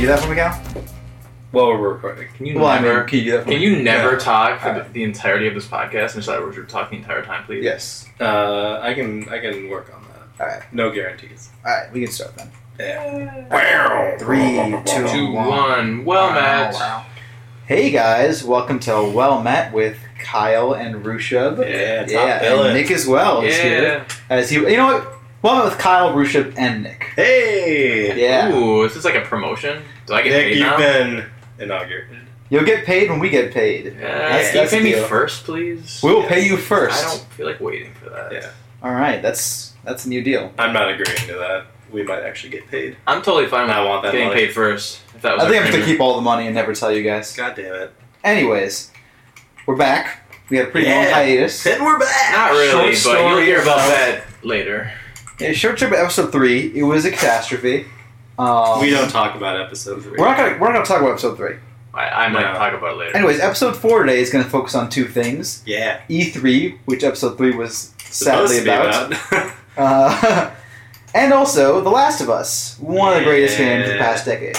do that for me, Cal? Well, we're recording. Can you never talk for the entirety of this podcast and just let Richard talk the entire time, please? Yes. I can work on that. Alright. No guarantees. Alright, we can start then. Yeah. 3, 2, 1. Well, Matt. Wow. Hey guys, welcome to Well Met with Kyle and Rushab. And Nick as well is here. You know what? Well Met with Kyle, Rushab, and Nick. Hey! Yeah. Ooh, is this like a promotion? Do I get paid now? Nick, you've been inaugurated. You'll get paid when we get paid. Can you pay me first, please? We will pay you first. I don't feel like waiting for that. Yeah. Alright, that's a new deal. I'm not agreeing to that. We might actually get paid. I'm totally fine with I want that getting money. paid first. If that was I think I'm our just gonna agreement. keep all the money and never tell you guys. God damn it. Anyways, we're back. We had a pretty long hiatus. And we're back! Not really, Short but you'll story hear about about- that later. Yeah, Short Trip episode 3. It was a catastrophe. We don't talk about episode 3. We're not gonna talk about episode 3. I might No. talk about it later. Anyways, episode 4 today is gonna focus on two things: Yeah. E3, which episode 3 was Supposed sadly to be about, and also The Last of Us, one of the greatest games of the past decade.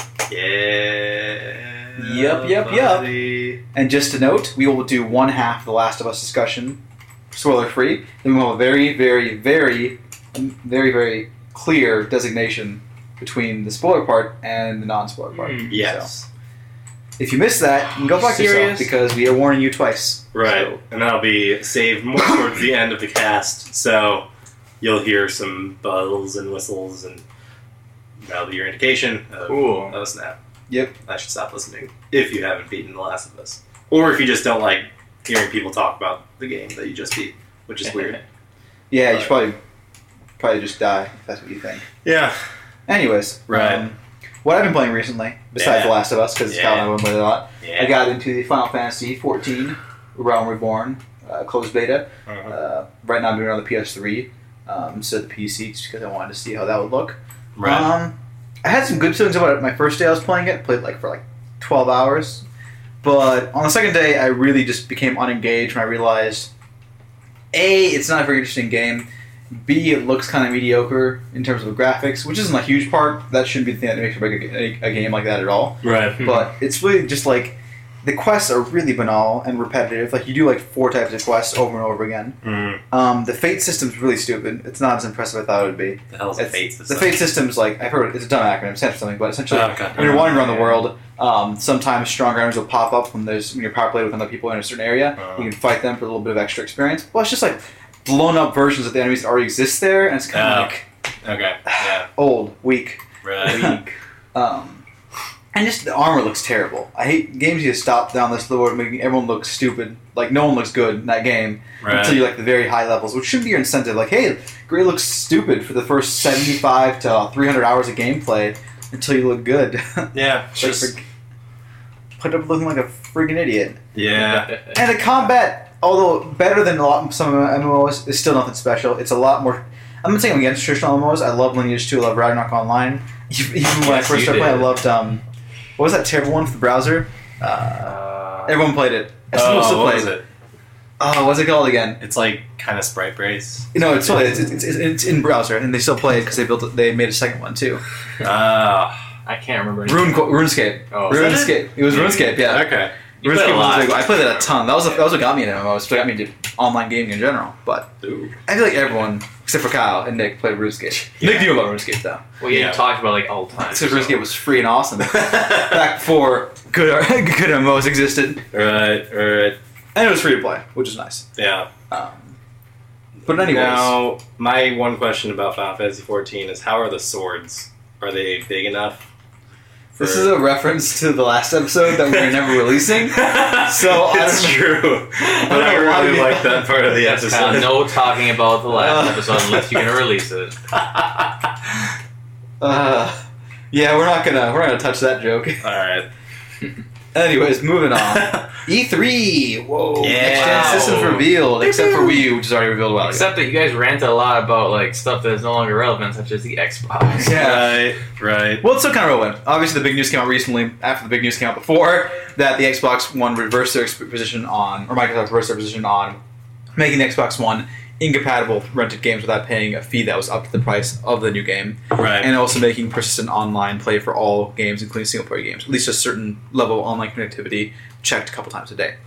Yeah. Yup. buddy. And just to note, we will do one half of The Last of Us discussion, spoiler free. Then we'll have a very, very, very, very, very clear designation between the spoiler part and the non-spoiler part. Yes. So, if you missed that, you can go fuck yourself Serious? because we are warning you twice. Right. So, And that'll be saved more towards the end of the cast, so you'll hear some bells and whistles, and that'll be your indication of a snap. Yep. I should stop listening if you haven't beaten The Last of Us. Or if you just don't like hearing people talk about the game that you just beat, which is weird. Yeah, you should probably just die if that's what you think. Yeah. Anyways, Right. what I've been playing recently, besides Yeah. The Last of Us, because Kyle and I have been playing a lot, Yeah. I got into the Final Fantasy XIV Realm Reborn closed beta. Uh-huh. Right now I'm doing it on the PS3 instead of the PC, just because I wanted to see how that would look. Right. I had some good feelings about it my first day I was playing it. Played for 12 hours. But on the second day, I really just became unengaged when I realized, A, it's not a very interesting game. B, it looks kind of mediocre in terms of graphics, which isn't a huge part. That shouldn't be the thing that makes or break a game like that at all. Right. But it's really just the quests are really banal and repetitive. You do 4 types of quests over and over again. Mm. The fate system's really stupid. It's not as impressive as I thought it would be. The hell's a fate system? The fate system's I've heard it's a dumb acronym, it stands for something, but essentially God. when you're wandering around the world, sometimes stronger enemies will pop up when you're power played with other people in a certain area. You can fight them for a little bit of extra experience. Well, it's just blown up versions of the enemies that already exist there, and it's kind of Okay. Yeah. old, weak. Right. And just the armor looks terrible. I hate games you stop down this road making everyone look stupid. No one looks good in that game until you're the very high levels, which should be your incentive. Hey, great looks stupid for the first 75 to 300 hours of gameplay until you look good. Yeah. Put up looking like a friggin' idiot. Yeah. And the combat, although better than some MMOs, is still nothing special. It's a lot more. I'm not saying I'm against traditional MMOs. I love Lineage 2. I love Ragnarok Online. Even when I first started playing, I loved what was that terrible one for the browser? Everyone played it. What was it? Oh, what's it called again? It's kind of Sprite Brace. No, it's in browser, and they still play it because they made a second one too. I can't remember. RuneScape. Oh, RuneScape. It was RuneScape. Yeah. Okay. RuneScape was I played that a ton. That was what got me into MMOs. That got me into online gaming in general. But I feel like everyone except for Kyle and Nick played RuneScape. Yeah. Nick knew about RuneScape though. Well, you talked about all the time. Because RuneScape was free and awesome back before good MMOs existed, Right. and it was free to play, which is nice. Yeah. But anyways, Now, my one question about Final Fantasy XIV is how are the swords? Are they big enough? this is a reference to the last episode that we're never releasing. So It's true. But I really like that part of the episode. No talking about the last episode unless you're gonna release it. Yeah, we're not gonna touch that joke. Alright. Anyways, moving on. E3. Whoa. Yeah. Next gen systems revealed, except for Wii U, which is already revealed a while ago. Except that you guys ranted a lot about stuff that is no longer relevant, such as the Xbox. Yeah. Right. Well, it's still kind of relevant. Obviously, the big news came out recently, after the big news came out before, that the Xbox One reversed their position on, or Microsoft reversed their position on making the Xbox One incompatible with rented games without paying a fee that was up to the price of the new game. Right. And also making persistent online play for all games, including single-player games. At least a certain level of online connectivity checked a couple times a day.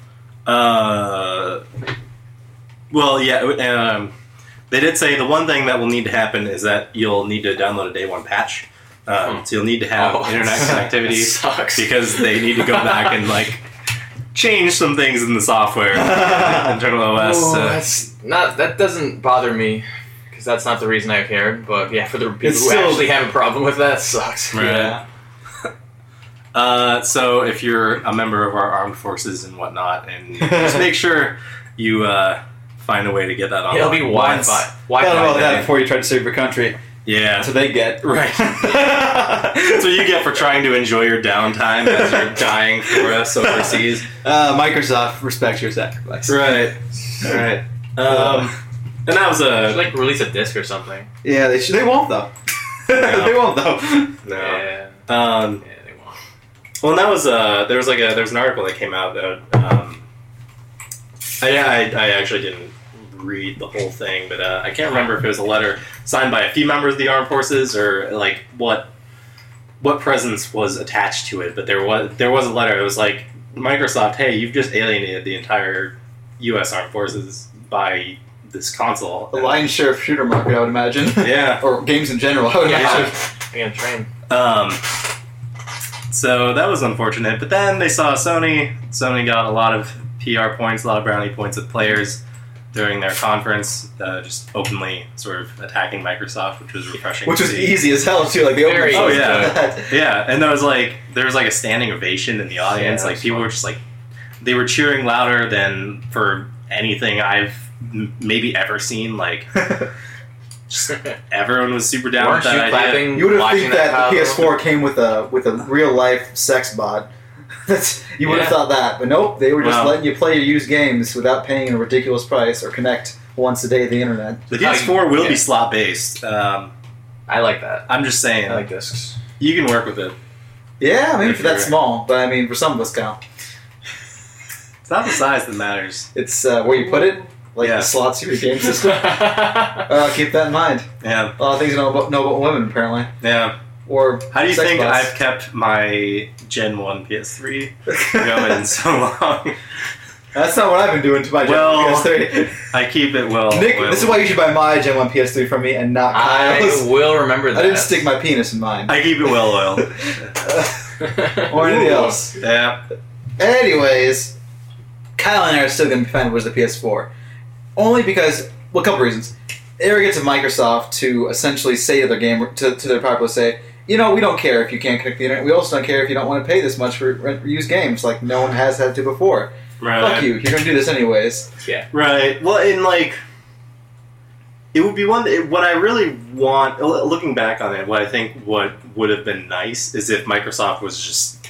Well, yeah, they did say the one thing that will need to happen is that you'll need to download a day one patch. So you'll need to have internet connectivity because they need to go back and like change some things in the software, internal OS. That doesn't bother me because that's not the reason I cared. But yeah, for the people who still, actually have a problem with that, it sucks. Right. Yeah. So if you're a member of our armed forces and whatnot, and just make sure you find a way to get that on. It'll be Wi-Fi. Thought about that before you try to save your country. Yeah. That's what they get. Right. That's what you get for trying to enjoy your downtime as you're dying for us overseas. Microsoft, respect your sacrifice. Right. Right. And that was They should, like release a disc or something. Yeah, they should. They won't though. No. They won't though. No. Yeah. Yeah, They won't. well, and that was there was an article that came out that I actually didn't read the whole thing, but I can't remember if it was a letter signed by a few members of the armed forces or like what presence was attached to it. But there was a letter. It was like, Microsoft, hey, you've just alienated the entire U.S. armed forces by this console. The lion's share of shooter market, I would imagine. Yeah. Or games in general, I would imagine. Yeah, train. So that was unfortunate. But then they saw Sony. Sony got a lot of PR points, a lot of brownie points with players during their conference, just openly sort of attacking Microsoft, which was refreshing. Which to was see. easy as hell too. Like they Very opened. easy. Yeah, and there was like a standing ovation in the audience. Yeah, like people were just like, they were cheering louder than for anything I've maybe ever seen. Like, just everyone was super down Weren't with that you idea. clapping? You would have Watching think that that the crowd PS4 came with a real life sex bot. You would have Yeah. thought that, but nope. They were just Wow. letting you play your used games without paying a ridiculous price or connect once a day to the internet. The PS4 will Yeah. be slot based. I like that. I'm just saying, I like discs. you can work with it. Yeah, maybe If for that you're- small, but I mean, for some of us, Cal, It's not the size that matters. it's where you put it, like Yeah. the slots of your game system. Keep that in mind. Yeah, A lot of things you know about women, apparently. yeah. Or How do you sex think bots. I've kept my Gen 1 PS3 going so long? That's not what I've been doing to my Gen Well, 1 PS3. I keep it well. Nick, well- this is why you should buy my Gen 1 PS3 from me and not Kyle's. I will remember that. I didn't stick my penis in mine. I keep it well oiled. Or anything Ooh. else. Yeah. Anyways, Kyle and I are still going to be fine with the PS4. Only because, well, a couple reasons. Arrogance of Microsoft to essentially say to their game, to their populace, say, you know, we don't care if you can't connect the internet. We also don't care if you don't want to pay this much for used games, like no one has had to before. Right. Fuck you. You're going to do this anyways. Yeah. Right. Well, in like, it would be what I really want. Looking back on it, what I think what would have been nice is if Microsoft was just,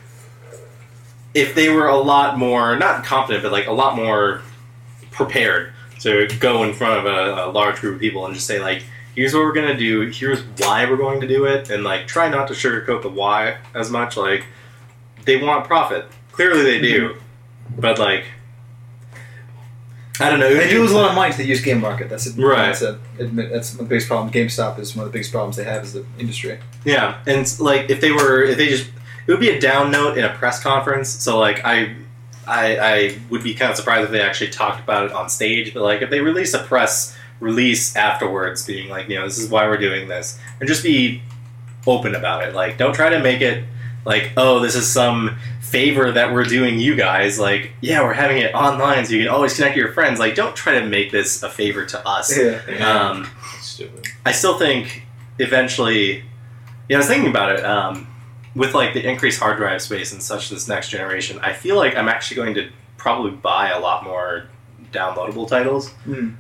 if they were a lot more not confident, but like a lot more prepared to go in front of a large group of people and just say like, here's what we're gonna do, here's why we're going to do it, and like try not to sugarcoat the why as much. Like, they want profit. Clearly they do. But like, I don't know. They do lose a lot of money to the used game market. That's it. Right. That's the biggest problem. GameStop is one of the biggest problems they have is the industry. Yeah, and like if they just, it would be a down note in a press conference. So like I would be kind of surprised if they actually talked about it on stage. But like if they release a press release afterwards, being like, you know, this is why we're doing this, and just be open about it. Like, don't try to make it like, oh, this is some favor that we're doing you guys. Like, yeah, we're having it online so you can always connect to your friends. Like, don't try to make this a favor to us. Yeah. Stupid. I still think eventually, I was thinking about it, with like the increased hard drive space and such this next generation, I feel like I'm actually going to probably buy a lot more downloadable titles.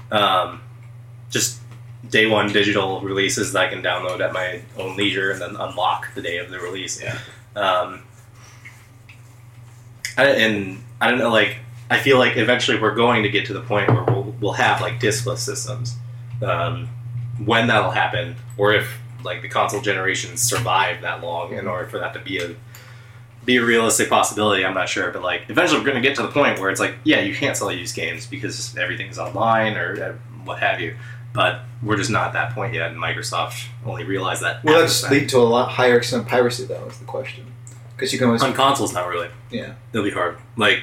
Just day one digital releases that I can download at my own leisure and then unlock the day of the release. Yeah. I don't know, like, I feel like eventually we're going to get to the point where we'll have like diskless systems. When that'll happen, or if like the console generations survive that long in order for that to be be a realistic possibility. I'm not sure, but like eventually we're going to get to the point where it's like, yeah, you can't sell used games because everything's online or what have you. But we're just not at that point yet, and Microsoft only realized that. Will that just lead to a lot higher extent of piracy, though? Is the question? Because you can always on consoles, not really. Yeah, It'll be hard. Like,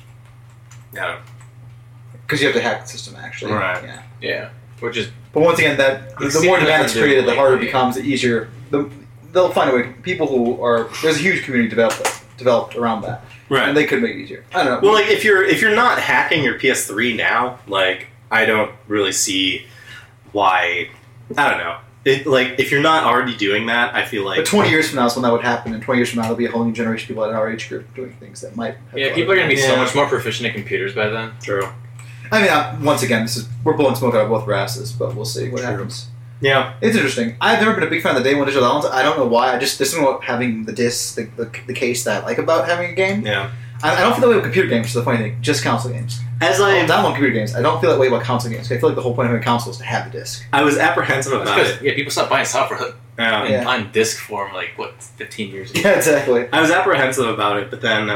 yeah, because you have to hack the system actually. Right. Yeah. Yeah. Which is But once again, that We've the seen more that demand that's happen created, the harder it lately. becomes. The easier they'll find a way. People who are there's a huge community developed around that, right. and they could make it easier. I don't know. Well, like if you're not hacking your PS3 now, like I don't really see why. I don't know. Like if you're not already doing that, I feel like. But 20 years from now is when that would happen, and 20 years from now there'll be a whole new generation of people at our age group doing things that might. Have people are going to be so Yeah. much more proficient at computers by then. True. I mean, once again, we're blowing smoke out of both our asses, but we'll see what happens. Yeah. It's interesting. I've never been a big fan of the day one digital downloads. I don't know why. There's something about having the discs, the case that I like about having a game. Yeah. I don't feel that way with computer games, which is the funny thing. Just console games. As I I download computer games. I don't feel that way about console games. I feel like the whole point of having a console is to have the disc. I was apprehensive That's about because it. people stopped buying software Yeah. on disc form 15 years ago. Yeah, exactly. I was apprehensive about it, but then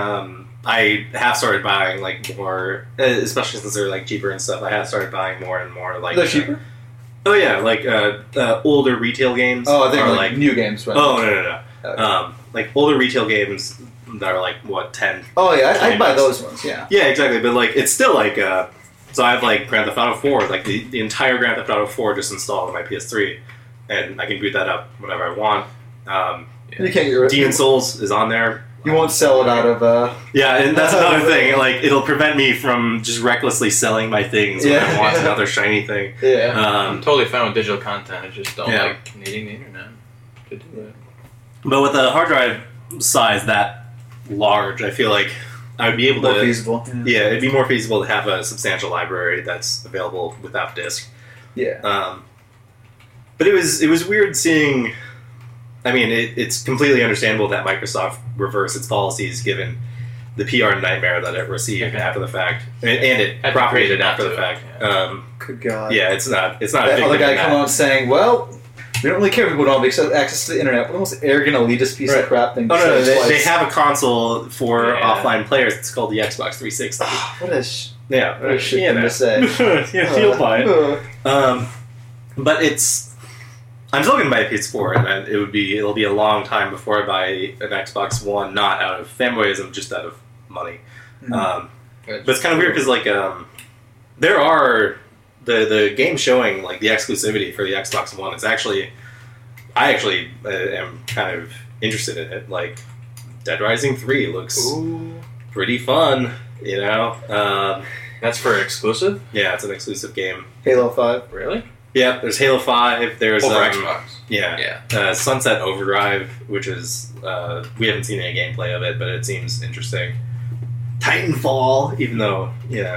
I have started buying like more, especially since they're like cheaper and stuff. I have started buying more and more like. They're cheaper? Oh yeah, like older retail games. Oh, I think are like new games, right? Oh no. Okay. Like older retail games that are like what 10. Oh yeah, I'd buy $20. those ones. Yeah. Yeah, exactly. But like it's still like so I have like Grand Theft Auto 4, like the entire Grand Theft Auto 4 just installed on my PS3, and I can boot that up whenever I want. You can't get rid of Demon Souls is on there. You won't sell it out of. Yeah, and that's another thing. Like, it'll prevent me from just recklessly selling my things when I want another shiny thing. Yeah. I'm totally fine with digital content. I just don't Yeah. like needing the internet to do it. But with a hard drive size that large, I feel like I would be able More to. feasible. Yeah, it'd be more feasible to have a substantial library that's available without disk. Yeah. But it was weird seeing. I mean, it's completely understandable that Microsoft reversed its policies given the PR nightmare that it received after the fact, and it Had to propagated create it after the to fact. it, Good God. Yeah, it's not. A That big other thing guy in come that. out saying, "Well, we don't really care if people don't have access to the internet." What the most arrogant, elitist piece Right. of crap thing. Oh to no, say they twice. have a console for Yeah. offline players. It's called the Xbox 360. What a Yeah, what a shit thing to say. yeah, you'll buy it. But it's. I'm still gonna buy a PS4, and it'll be a long time before I buy an Xbox One, not out of fanboyism, just out of money. Mhm. But it's kind of weird because there are the game showing like the exclusivity for the Xbox One. It's actually, I actually am kind of interested in it. Like Dead Rising 3 looks pretty fun, you know. That's for exclusive? Yeah, it's an exclusive game. Halo 5. Really? Yeah, there's Halo 5. There's Over Xbox. Yeah. Sunset Overdrive, which is we haven't seen any gameplay of it, but it seems interesting. Titanfall, even though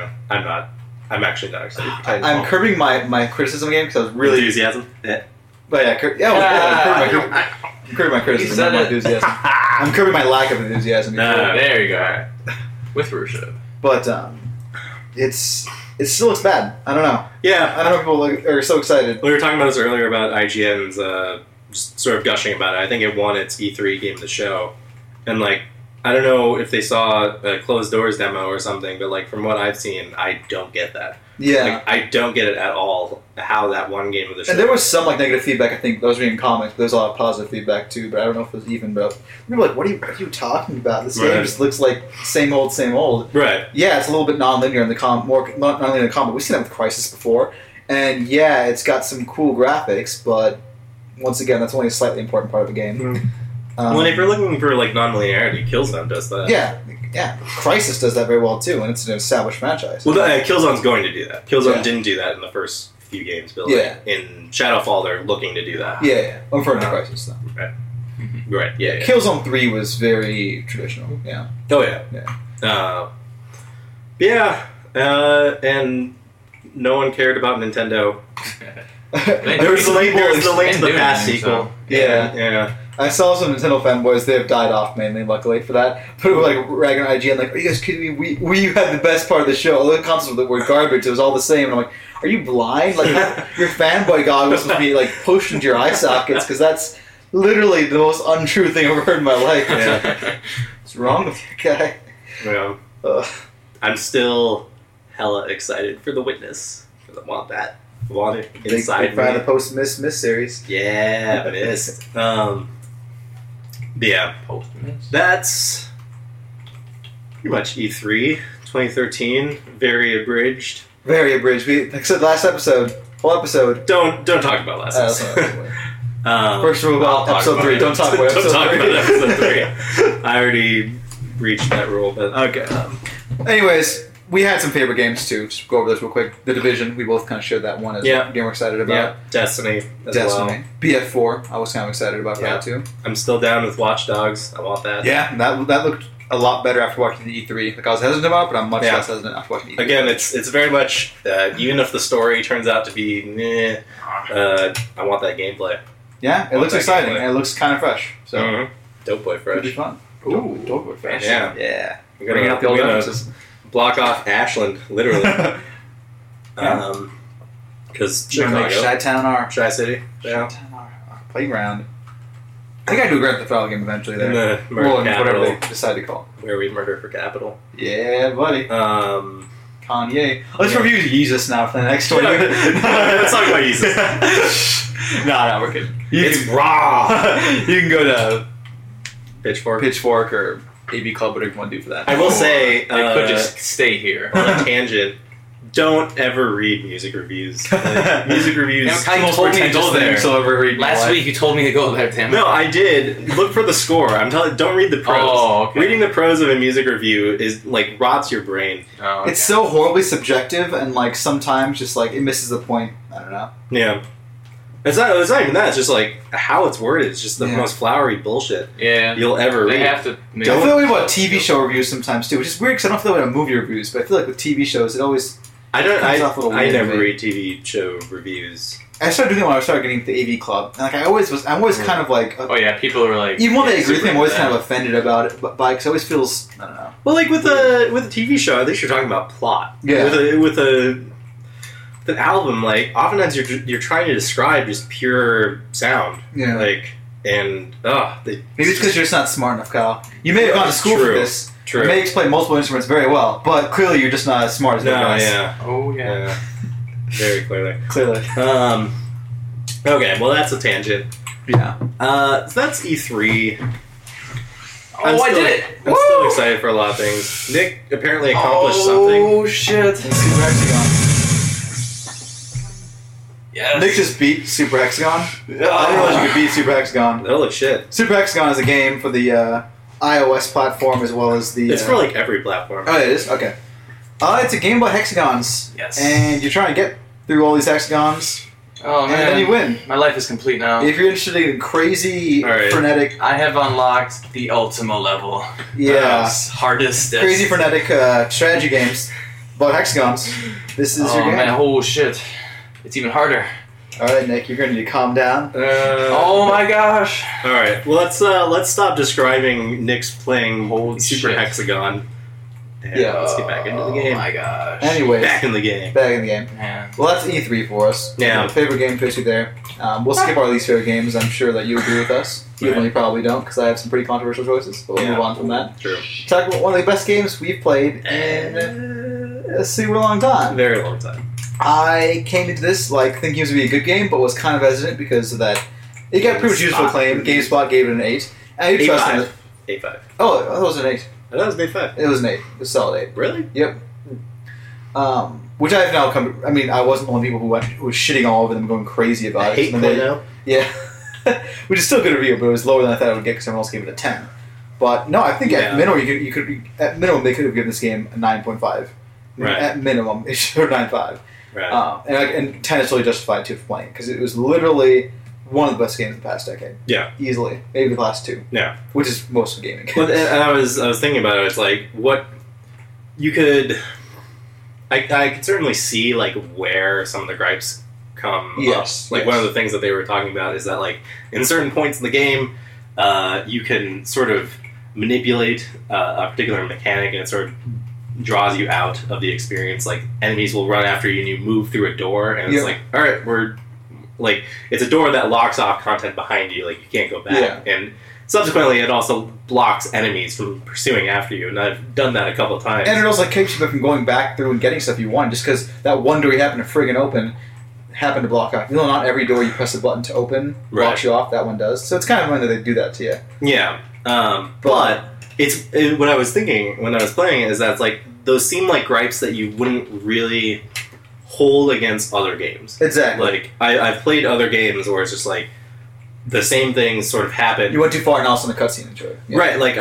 I'm actually not excited for Titanfall. I'm curbing my criticism again because I was really. enthusiasm. Yeah. But I'm curbing my criticism, said not my it. enthusiasm. I'm curbing my lack of enthusiasm. There you go. With Rusha. But it still looks bad. I don't know. Yeah. I don't know if people are so excited. We were talking about this earlier about IGN's just sort of gushing about it. I think it won its E3 game of the show, and like I don't know if they saw a closed doors demo or something, but like from what I've seen, I don't get that. Yeah. Like, I don't get it at all how that one game of the show. And there was some like negative feedback. I think that was reading comics. But there was a lot of positive feedback too. But I don't know if it was even. But people were like, "What are you talking about? This game Right. just looks like same old, same old." Right. Yeah, it's a little bit non-linear in the more non-linear in the comic. We've seen that with Crisis before, and yeah, it's got some cool graphics. But once again, that's only a slightly important part of the game. Well, if you're looking for like non-linearity, Killzone does that. Yeah. Crisis does that very well too, and it's an established franchise. Well, Killzone's going to do that. Killzone Yeah. didn't do that in the first few games, but Yeah. like, in Shadowfall, they're looking to do that. Yeah. I'm referring to Crisis though. Right. Yeah. Killzone 3 was very traditional. Yeah. Oh yeah. Yeah. And no one cared about Nintendo. They- There was the link. There was the They link to didn't the do past anything, sequel. so- Yeah. I saw some Nintendo fanboys. They have died off mainly, luckily for that. But it was like ragging on IGN, like, "Are you guys kidding me? Wii U had the best part of the show. All the consoles were garbage. It was all the same." And I'm like, "Are you blind? Like, your fanboy goggles must be like pushed into your eye sockets because that's literally the most untrue thing I've ever heard in my life." Yeah. What's wrong with you, guy? Yeah. Ugh. I'm still hella excited for The Witness. Because I want that. I want it inside Big fan of me. the post-Miss series. Yeah, Mist. Yeah, Post-miss. that's pretty much E3 2013. Very abridged. Very abridged. Like I said last episode, whole episode. Don't talk about last episode. First rule I'll about talk episode about 3. it. Don't talk about Don't episode talk 3. about episode 3. I already reached that rule, but Okay. Anyways, we had some favorite games too. Just go over this real quick. The Division, we both kind of shared that one as Yeah. a game we're excited about. yeah, Destiny as Destiny. well. BF4, I was kind of excited about Yeah. that too. I'm still down with Watch Dogs. I want that. Yeah, that looked a lot better after watching the E3. Like I was hesitant about it, but I'm much Yeah. less hesitant after watching the E3. Again, it's very much even if the story turns out to be meh, I want that gameplay. Yeah, it Want looks that exciting gameplay. and it looks kind of fresh. So Mhm. Dope Boy it'll be Fresh. fun. Ooh, Dogwood Fresh. Yeah. Yeah. We're Bringing out the old we're gonna references. block off Ashland, literally. Yeah. Because We're gonna make Chicago, Chi-Town our Tri-City, yeah. Chi-Town our playground. I think I do a Grand Theft Auto game eventually In there. the murder Well, whatever capital, they decide to call where we murder for capital. it. Yeah, buddy. Kanye. Let's Yeah. review Yeezus now for the next 20 Yeah. minutes. Let's talk about Yeezus. no, we're kidding. It's raw. You can go to Pitchfork. Pitchfork or AV Club, whatever you want to do for that. I will say, I could just stay here. on a tangent, don't ever read music reviews. Like, music reviews. Yeah, Kyle told me to go there. So ever read in my Last life. week you told me to go there, damn it. No, I did. Look for the score. I'm telling. Don't read the prose. Oh, okay. Reading the prose of a music review is like rots your brain. Oh, okay. It's so horribly subjective, and like sometimes just like it misses the point. I don't know. Yeah. It's not even that. It's just like how it's worded. It's just the Yeah. most flowery bullshit Yeah. you'll ever They read. have to make I feel that way about TV show reviews sometimes too, which is weird because I don't feel that way about movie reviews, but I feel like with TV shows it always. I don't. comes off a little I weird to never me. read TV show reviews. I started doing it when I started getting into the AV Club, and like I'm always kind of like. Oh yeah, people are like Even when they agree with me, I'm always super kind of into offended about it, but because it always feels I don't know. Well, like with a TV show, at least you're talking about plot. Yeah. With an album, like oftentimes you're trying to describe just pure sound. Yeah. Like and Maybe it's because you're just not smart enough, Kyle. You may have gone to school for True. this. True. You may explain multiple instruments very well, but clearly you're just not as smart as No, those guys. yeah. that. Oh yeah. Yeah. Very clearly. Clearly. Okay, well that's a tangent. Yeah. So that's E3. Oh, I did it! I'm still excited for a lot of things. Nick apparently accomplished something. Oh shit! Super Hexagon. Yes. Nick just beat Super Hexagon. I didn't realize you could beat Super Hexagon. Holy shit! Super Hexagon is a game for the iOS platform as well as the. It's for like every platform. Oh, it is? Okay. It's a game about hexagons. Yes. And you're trying to get through all these hexagons, Oh and man. then you win. My life is complete now. If you're interested in crazy, All right. frenetic, I have unlocked the Ultima level. yeah, Hardest. crazy, frenetic strategy games about hexagons, this is Oh your game. man, oh shit. It's even harder. All right, Nick, you're going to need to calm down. Oh my gosh. All right. Well, let's stop describing Nick's playing Holy Super shit. Hexagon. And Yeah. let's get back into the Oh game. my gosh. Anyways, Back in the game. back in the game. Man. Well, that's E3 for us. Yeah. Favorite game choice there. We'll skip our least favorite games. I'm sure that you agree with us. Even though you probably don't, because I have some pretty controversial choices. But we'll Yeah. move on from that. True. Talk about one of the best games we've played in a super long time. Very long time. I came into this thinking it was going to be a good game, but was kind of hesitant because of that. It got pretty much useful GameSpot acclaim. reviews. GameSpot gave it an 8. And I do trust in it. 8.5. Oh, that was an 8. I thought it was an 8.5. It was an 8. It was a solid 8. Really? Yep. Which I've now come. I mean, I wasn't one of the people who was shitting all over them, going crazy about I it. hate And then they- Play-Doh. Yeah, which is still a good review, but it was lower than I thought it would get because everyone else gave it a 10. But no, I think Yeah. at minimum at minimum they could have given this game a 9.5. Right. At minimum, it should have 9.5. Right. And 10 is totally justified too for playing because it was literally one of the best games of the past decade. Yeah. Easily, maybe the last 2. Yeah. Which is most of gaming. But and I was thinking about it. It's like what you could. I could certainly see like where some of the gripes come Yes, up. Like yes. one of the things that they were talking about is that like in certain points in the game, you can sort of manipulate a particular mechanic, and it sort of draws you out of the experience. Like enemies will run after you, and you move through a door, and it's Yeah. like, all right, we're like it's a door that locks off content behind you. Like you can't go back, Yeah. and subsequently, it also blocks enemies from pursuing after you, and I've done that a couple of times. And it also keeps you from going back through and getting stuff you want, just because that one door you happen to friggin' open happened to block off. You know, not every door you press a button to open blocks you off. That one does. So it's kind of annoying that they do that to you. Yeah, but what I was thinking when I was playing it is that it's like those seem like gripes that you wouldn't really hold against other games. Exactly. Like I've played other games where it's just like the same things sort of happen. You went too far and also in the cutscene intro. Yeah. Right. Like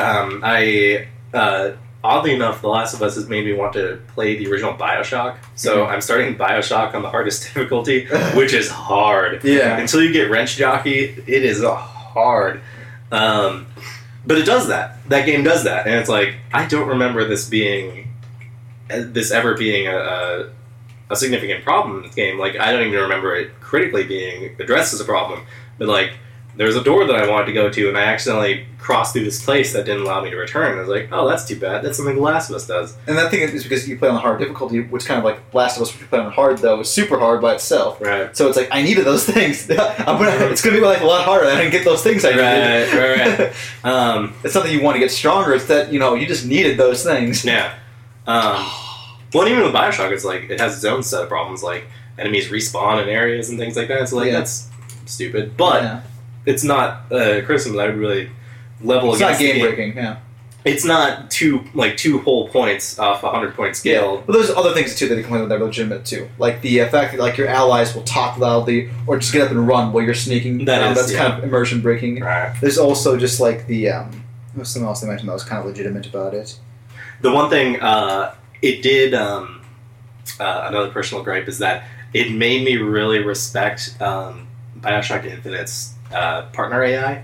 oddly enough, The Last of Us has made me want to play the original Bioshock. So I'm starting Bioshock on the hardest difficulty, which is hard. Yeah. Until you get Wrench Jockey, it is hard. But it does that. That game does that, and it's like I don't remember this ever being a significant problem in this game. Like I don't even remember it critically being addressed as a problem. But like there was a door that I wanted to go to, and I accidentally crossed through this place that didn't allow me to return. I was like, oh, that's too bad. That's something The Last of Us does. And that thing is because you play on the hard difficulty, which kind of like Last of Us, which you play on hard though, is super hard by itself. Right. So it's like I needed those things. It's gonna be like a lot harder. I didn't get those things I needed. Right. It's not that you want to get stronger. It's that you just needed those things. Yeah. Well, and even with Bioshock, it's like it has its own set of problems, like enemies respawn in areas and things like that. So like that's stupid, but it's not criticism that I would really level it's against. It's not game breaking. Yeah. It's not two whole points off a 100-point scale. Yeah. But there's other things too that they complain about that are legitimate too, like the fact that like your allies will talk loudly or just get up and run while you're sneaking. That's kind of immersion breaking. Right. There's also just like the there's something else they mentioned that was kind of legitimate about it. The one thing it did another personal gripe is that it made me really respect Bioshock Infinite's partner AI.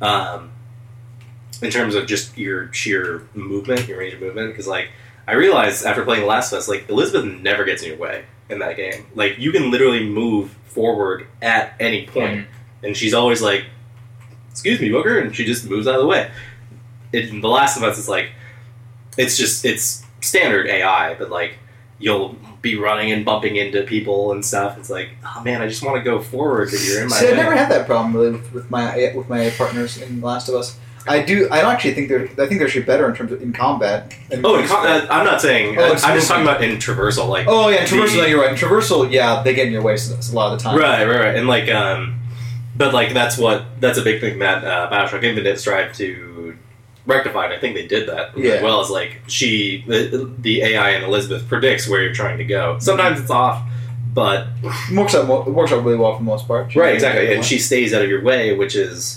In terms of just your sheer movement, your range of movement, because like I realized after playing The Last of Us, like Elizabeth never gets in your way in that game. Like you can literally move forward at any point, and she's always like, "Excuse me, Booker," and she just moves out of the way. In The Last of Us, it's like it's standard AI, but like you'll be running and bumping into people and stuff. It's like, oh man, I just want to go forward, but you're in my way. I never had that problem really with my partners in The Last of Us. I actually think they're actually better in terms of in combat. I'm not saying. I'm just talking about in traversal. Like in traversal. No, you're right. In traversal, they get in your way a lot of the time. Right, and like, but like that's a big thing that Bioshock Infinite strived to rectify. And I think they did that as well as like the AI in Elizabeth predicts where you're trying to go. Sometimes it's off, but it works out really well for the most part. Right, exactly, and she stays out of your way, which is.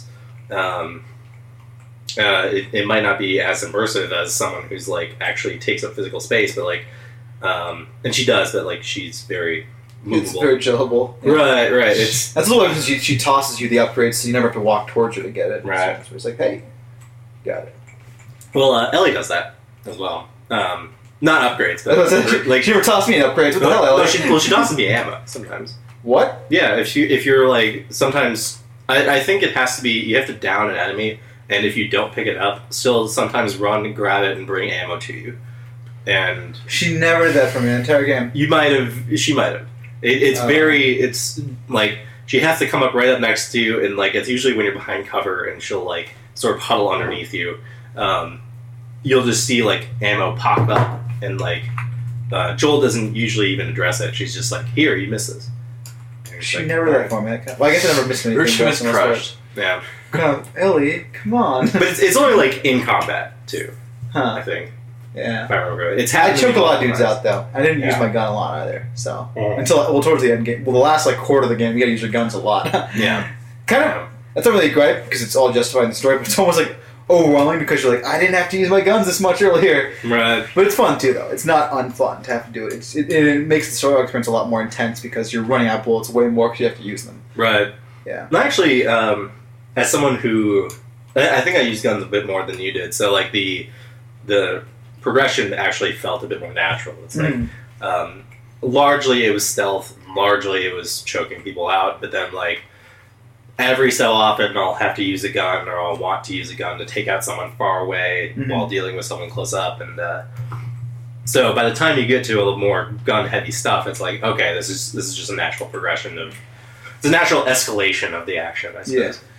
It might not be as immersive as someone who's like actually takes up physical space, but like, and she does, but like she's very movable. It's very chillable. Yeah. Right. That's a little because she tosses you the upgrades, so you never have to walk towards her to get it. Right. So it's like, hey, got it. Well, Ellie does that as well. Not upgrades, but like she never tossed me in upgrades. What the hell, Ellie? She tosses me ammo sometimes. What? Yeah, if you're like sometimes I think it has to be you have to down an enemy. And if you don't pick it up, still sometimes run and grab it and bring ammo to you. And she never did that for me the entire game. She might have. It's like she has to come up right up next to you, and like it's usually when you're behind cover, and she'll like sort of huddle underneath you. You'll just see like ammo pop up, and like Joel doesn't usually even address it. She's just like, "Here, you missed this." She like, never did that for me. Well, I guess I never missed anything. She was crushed. Yeah. Ellie, come on. But it's only like in combat too. I think. Yeah. If I remember. I choked a lot of dudes out though. I didn't use my gun a lot either. So towards the end game, the last like quarter of the game, you got to use your guns a lot. Yeah. That's not really great because it's all justified in the story, but it's almost like overwhelming because you're like, I didn't have to use my guns this much earlier. Right. But it's fun too though. It's not unfun to have to do it. It makes the story experience a lot more intense because you're running out of bullets way more because you have to use them. Right. Yeah. And actually, as someone who I think I used guns a bit more than you did, so like the progression actually felt a bit more natural. It's like largely it was stealth, largely it was choking people out, but then like every so often I'll have to use a gun or I'll want to use a gun to take out someone far away while dealing with someone close up, and so by the time you get to a little more gun heavy stuff, it's like okay, this is just a natural progression of. It's a natural escalation of the action, I suppose. Yeah.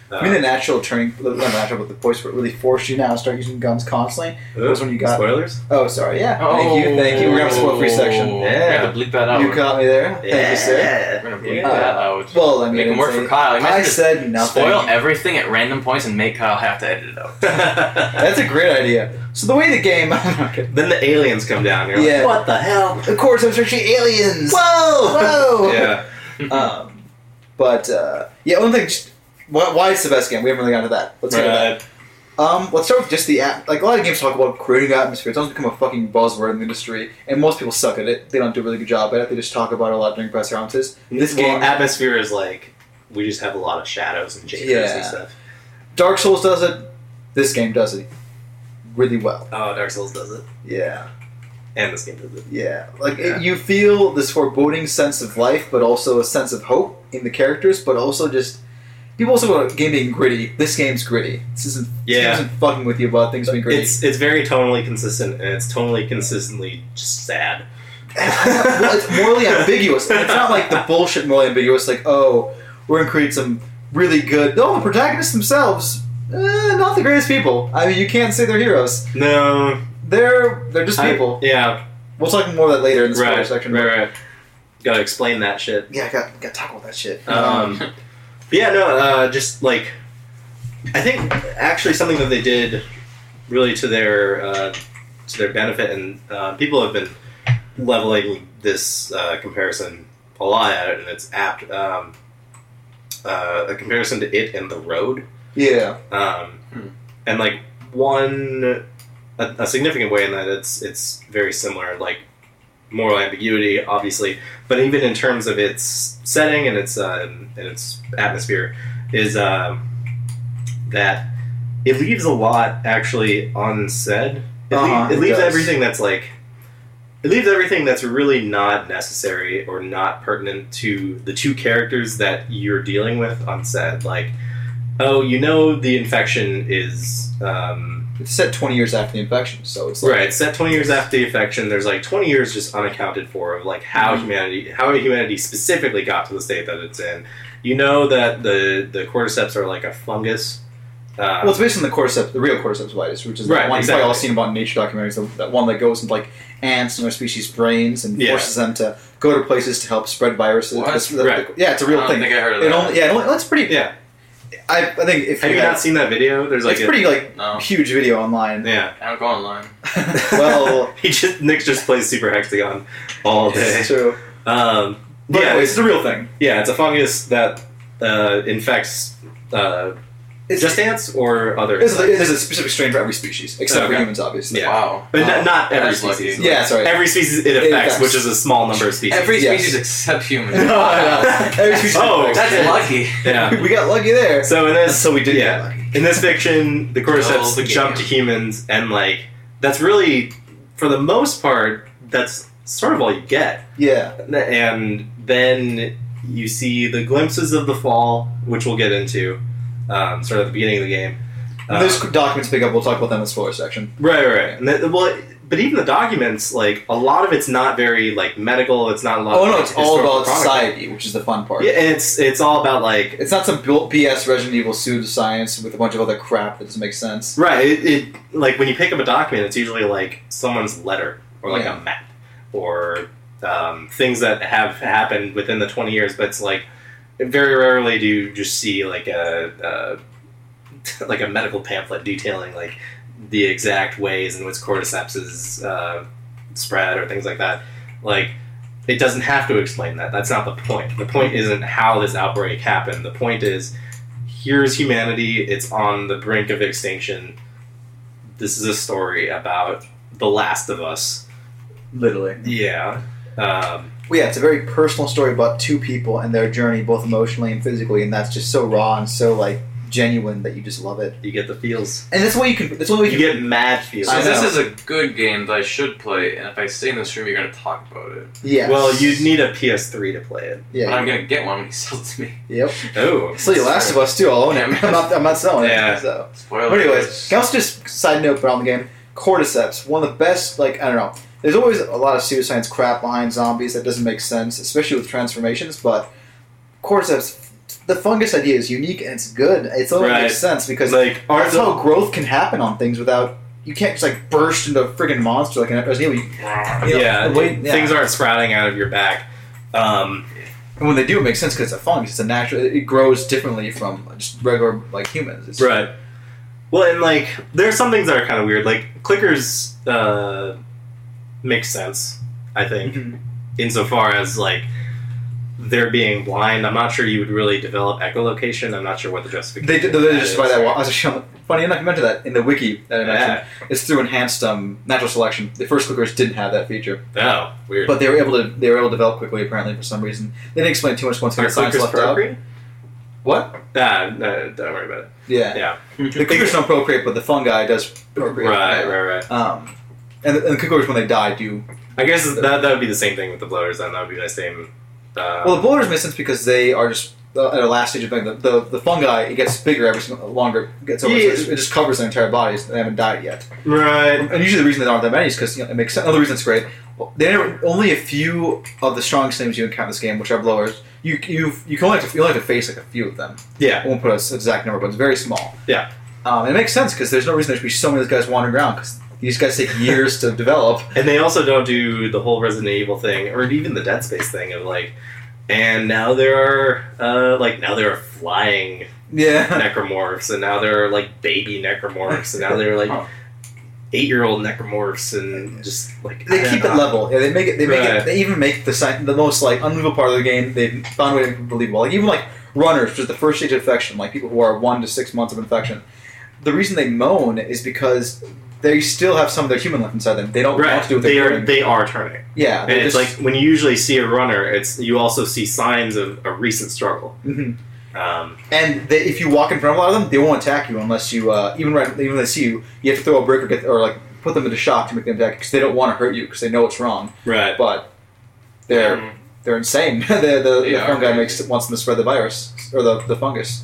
I mean, the natural turning, not natural, but the voice really forced you now to start using guns constantly. Was when you got spoilers. Oh, sorry. Yeah. Thank you. We're gonna have a spoil-free section. We're gonna bleep that out. You caught me there. Thank you, sir. We're gonna bleep that out. Well, I mean, Make him work for Kyle. I said nothing. Spoil everything at random points and make Kyle have to edit it out. That's a great idea. So the way the game, Then the aliens come down. You're Yeah. like, what the hell? of course, I'm searching aliens. Whoa! Whoa! Yeah. But yeah, one thing. Why it's the best game? We haven't really gotten to that. Let's get to that. Let's start with just the app. Like a lot of games talk about creating atmosphere. It's almost become a fucking buzzword in the industry, and most people suck at it. They don't do a really good job at it. They just talk about it a lot during press conferences. This game, atmosphere is like we just have a lot of shadows and chambers and stuff. Dark Souls does it. This game does it really well. Oh, Dark Souls does it, Yeah, and this game does it. yeah. Like you feel this foreboding sense of life, but also a sense of hope in the characters, but also just. People also about a game being gritty. This game's gritty. This isn't fucking with you about things being gritty. It's very tonally consistent, and it's tonally consistently just sad. Well, it's morally ambiguous. And it's not like the bullshit morally ambiguous, like, oh, we're going to create some really good... No, the protagonists themselves, not the greatest people. I mean, you can't say they're heroes. No. They're just people. Yeah. We'll talk more of that later in the spoiler section. Right. Gotta explain that shit. Yeah, I got to talk about that shit. But yeah, no, just like I think actually something that they did really to their benefit, and people have been leveling this comparison a lot at it, and it's apt. A comparison to it and The Road. Yeah. And like a significant way in that it's very similar, like moral ambiguity, obviously, but even in terms of its setting and its atmosphere, is that it leaves a lot actually unsaid. It leaves everything that's like. It leaves everything that's really not necessary or not pertinent to the two characters that you're dealing with unsaid. Like, oh, the infection is... it's set 20 years after the infection, so it's like... Right, it's set 20 years after the infection. There's like 20 years just unaccounted for of like how humanity specifically got to the state that it's in. You know that the cordyceps are like a fungus. Well, it's based on the real cordyceps virus, which is the one you've probably all seen about in nature documentaries, that one that goes into like ants and other species' brains and forces them to go to places to help spread viruses. Yeah, it's a real thing. I think I heard of that. It's pretty. Yeah. I think if have you not seen that video? There's like it's pretty huge video online. Yeah, I don't go online. Well, Nick just plays Super Hexagon all day. It's true. But yeah, it's a real thing. Yeah, it's a fungus that infects. Just ants or other? There's a specific strain for every species, except for humans, obviously. Yeah. Wow. But not every That's species. lucky. Yeah, sorry. Every species it affects, which is a small number of species. Every species except humans. Every species. Oh, That's lucky. Yeah. We got lucky there. So in this, we did get lucky. In this fiction, the cordyceps the jump game. to humans, and like that's really, for the most part, that's sort of all you get. Yeah. And then you see the glimpses of the fall, which we'll get into, sort of at the beginning of the game. There's documents to pick up. We'll talk about them in the spoiler section. Right. And but even the documents, like a lot of it's not very like medical. It's not a lot. Oh no, it's all about chronicle. society, which is the fun part. Yeah, and it's all about like it's not some BS Resident Evil pseudoscience with a bunch of other crap that doesn't make sense. Right. It like when you pick up a document, it's usually like someone's letter or like a map or things that have happened within the 20 years. But it's like very rarely do you just see like a medical pamphlet detailing like the exact ways in which cordyceps is spread or things like that. Like, it doesn't have to explain that. That's not the point. The point isn't how this outbreak happened. The point is, here's humanity. It's on the brink of extinction. This is a story about the last of us. Literally. Yeah. It's a very personal story about two people and their journey, both emotionally and physically, and that's just so raw and so like genuine that you just love it. You get the feels. And that's what you can. That's what you get mad feels. So this is a good game that I should play, and if I stay in the stream, you're going to talk about it. Yeah. Well, you'd need a PS3 to play it. Yeah. But I'm going to get one when he sells it to me. Yep. Oh. So The Last of Us too. I'll own it. I'm not selling it. So. Spoiler. But anyways, can I also just side note around the game? Cordyceps, one of the best. Like I don't know. There's always a lot of pseudoscience crap behind zombies that doesn't make sense, especially with transformations. But Cordyceps the fungus idea is unique and it's good. It's all Right. makes sense because Like, that's how growth can happen on things without you can't just like burst into a friggin' monster like an Resident Evil. Things aren't sprouting out of your back. And when they do, it makes sense because it's a fungus. It's a natural. It grows differently from just regular like humans. It's, Right. Well, and like, there's some things that are kind of weird. Like, clickers make sense, I think, Mhm. insofar as like they're being blind. I'm not sure you would really develop echolocation. I'm not sure what the justification. They just buy that. I was just funny enough, you mentioned that in the wiki that I mentioned. It's through enhanced natural selection. The first clickers didn't have that feature, Oh, weird. but they were able to develop quickly. Apparently, for some reason, they didn't explain too much once they Are got science clickers left out. procreate? What? No, don't worry about it. Yeah. Yeah. The clickers don't procreate, but the fungi does procreate. Right. And the clickers, when they die, do. I guess that would be the same thing with the bloaters. Then that would be the same. Well, the bloaters make sense because they are just at a last stage of thing. The fungi, it gets bigger every single longer it gets over. Yeah. So it just covers their entire bodies. They haven't died yet. Right. And usually the reason they aren't that many is because it makes sense. Another reason it's great. Only a few of the strongest names you encounter in this game, which are blowers. You can only have to face like a few of them. Yeah. I won't put an exact number, but it's very small. Yeah. And it makes sense because there's no reason there should be so many of these guys wandering around because these guys take years to develop. And they also don't do the whole Resident Evil thing, or even the Dead Space thing of like, and now there are flying Yeah. necromorphs, and now there are like baby necromorphs, and now there are like 8-year-old necromorphs, and just like They keep it level. Yeah, they make it. Right. They even make the most like unbelievable part of the game. They found a way to make it believable. Like even like runners, which is the first stage of infection, like people who are 1 to 6 months of infection. The reason they moan is because they still have some of their human left inside them. They don't want to do what they're doing. They are turning. Yeah, And it's like when you usually see a runner, you also see signs of a recent struggle. Mhm. Um, And if you walk in front of a lot of them, they won't attack you unless you even when they see you, you have to throw a brick or like put them into shock to make them attack because they don't want to hurt you because they know it's wrong. right. But they're insane. The are. fungi wants them to spread the virus or the fungus.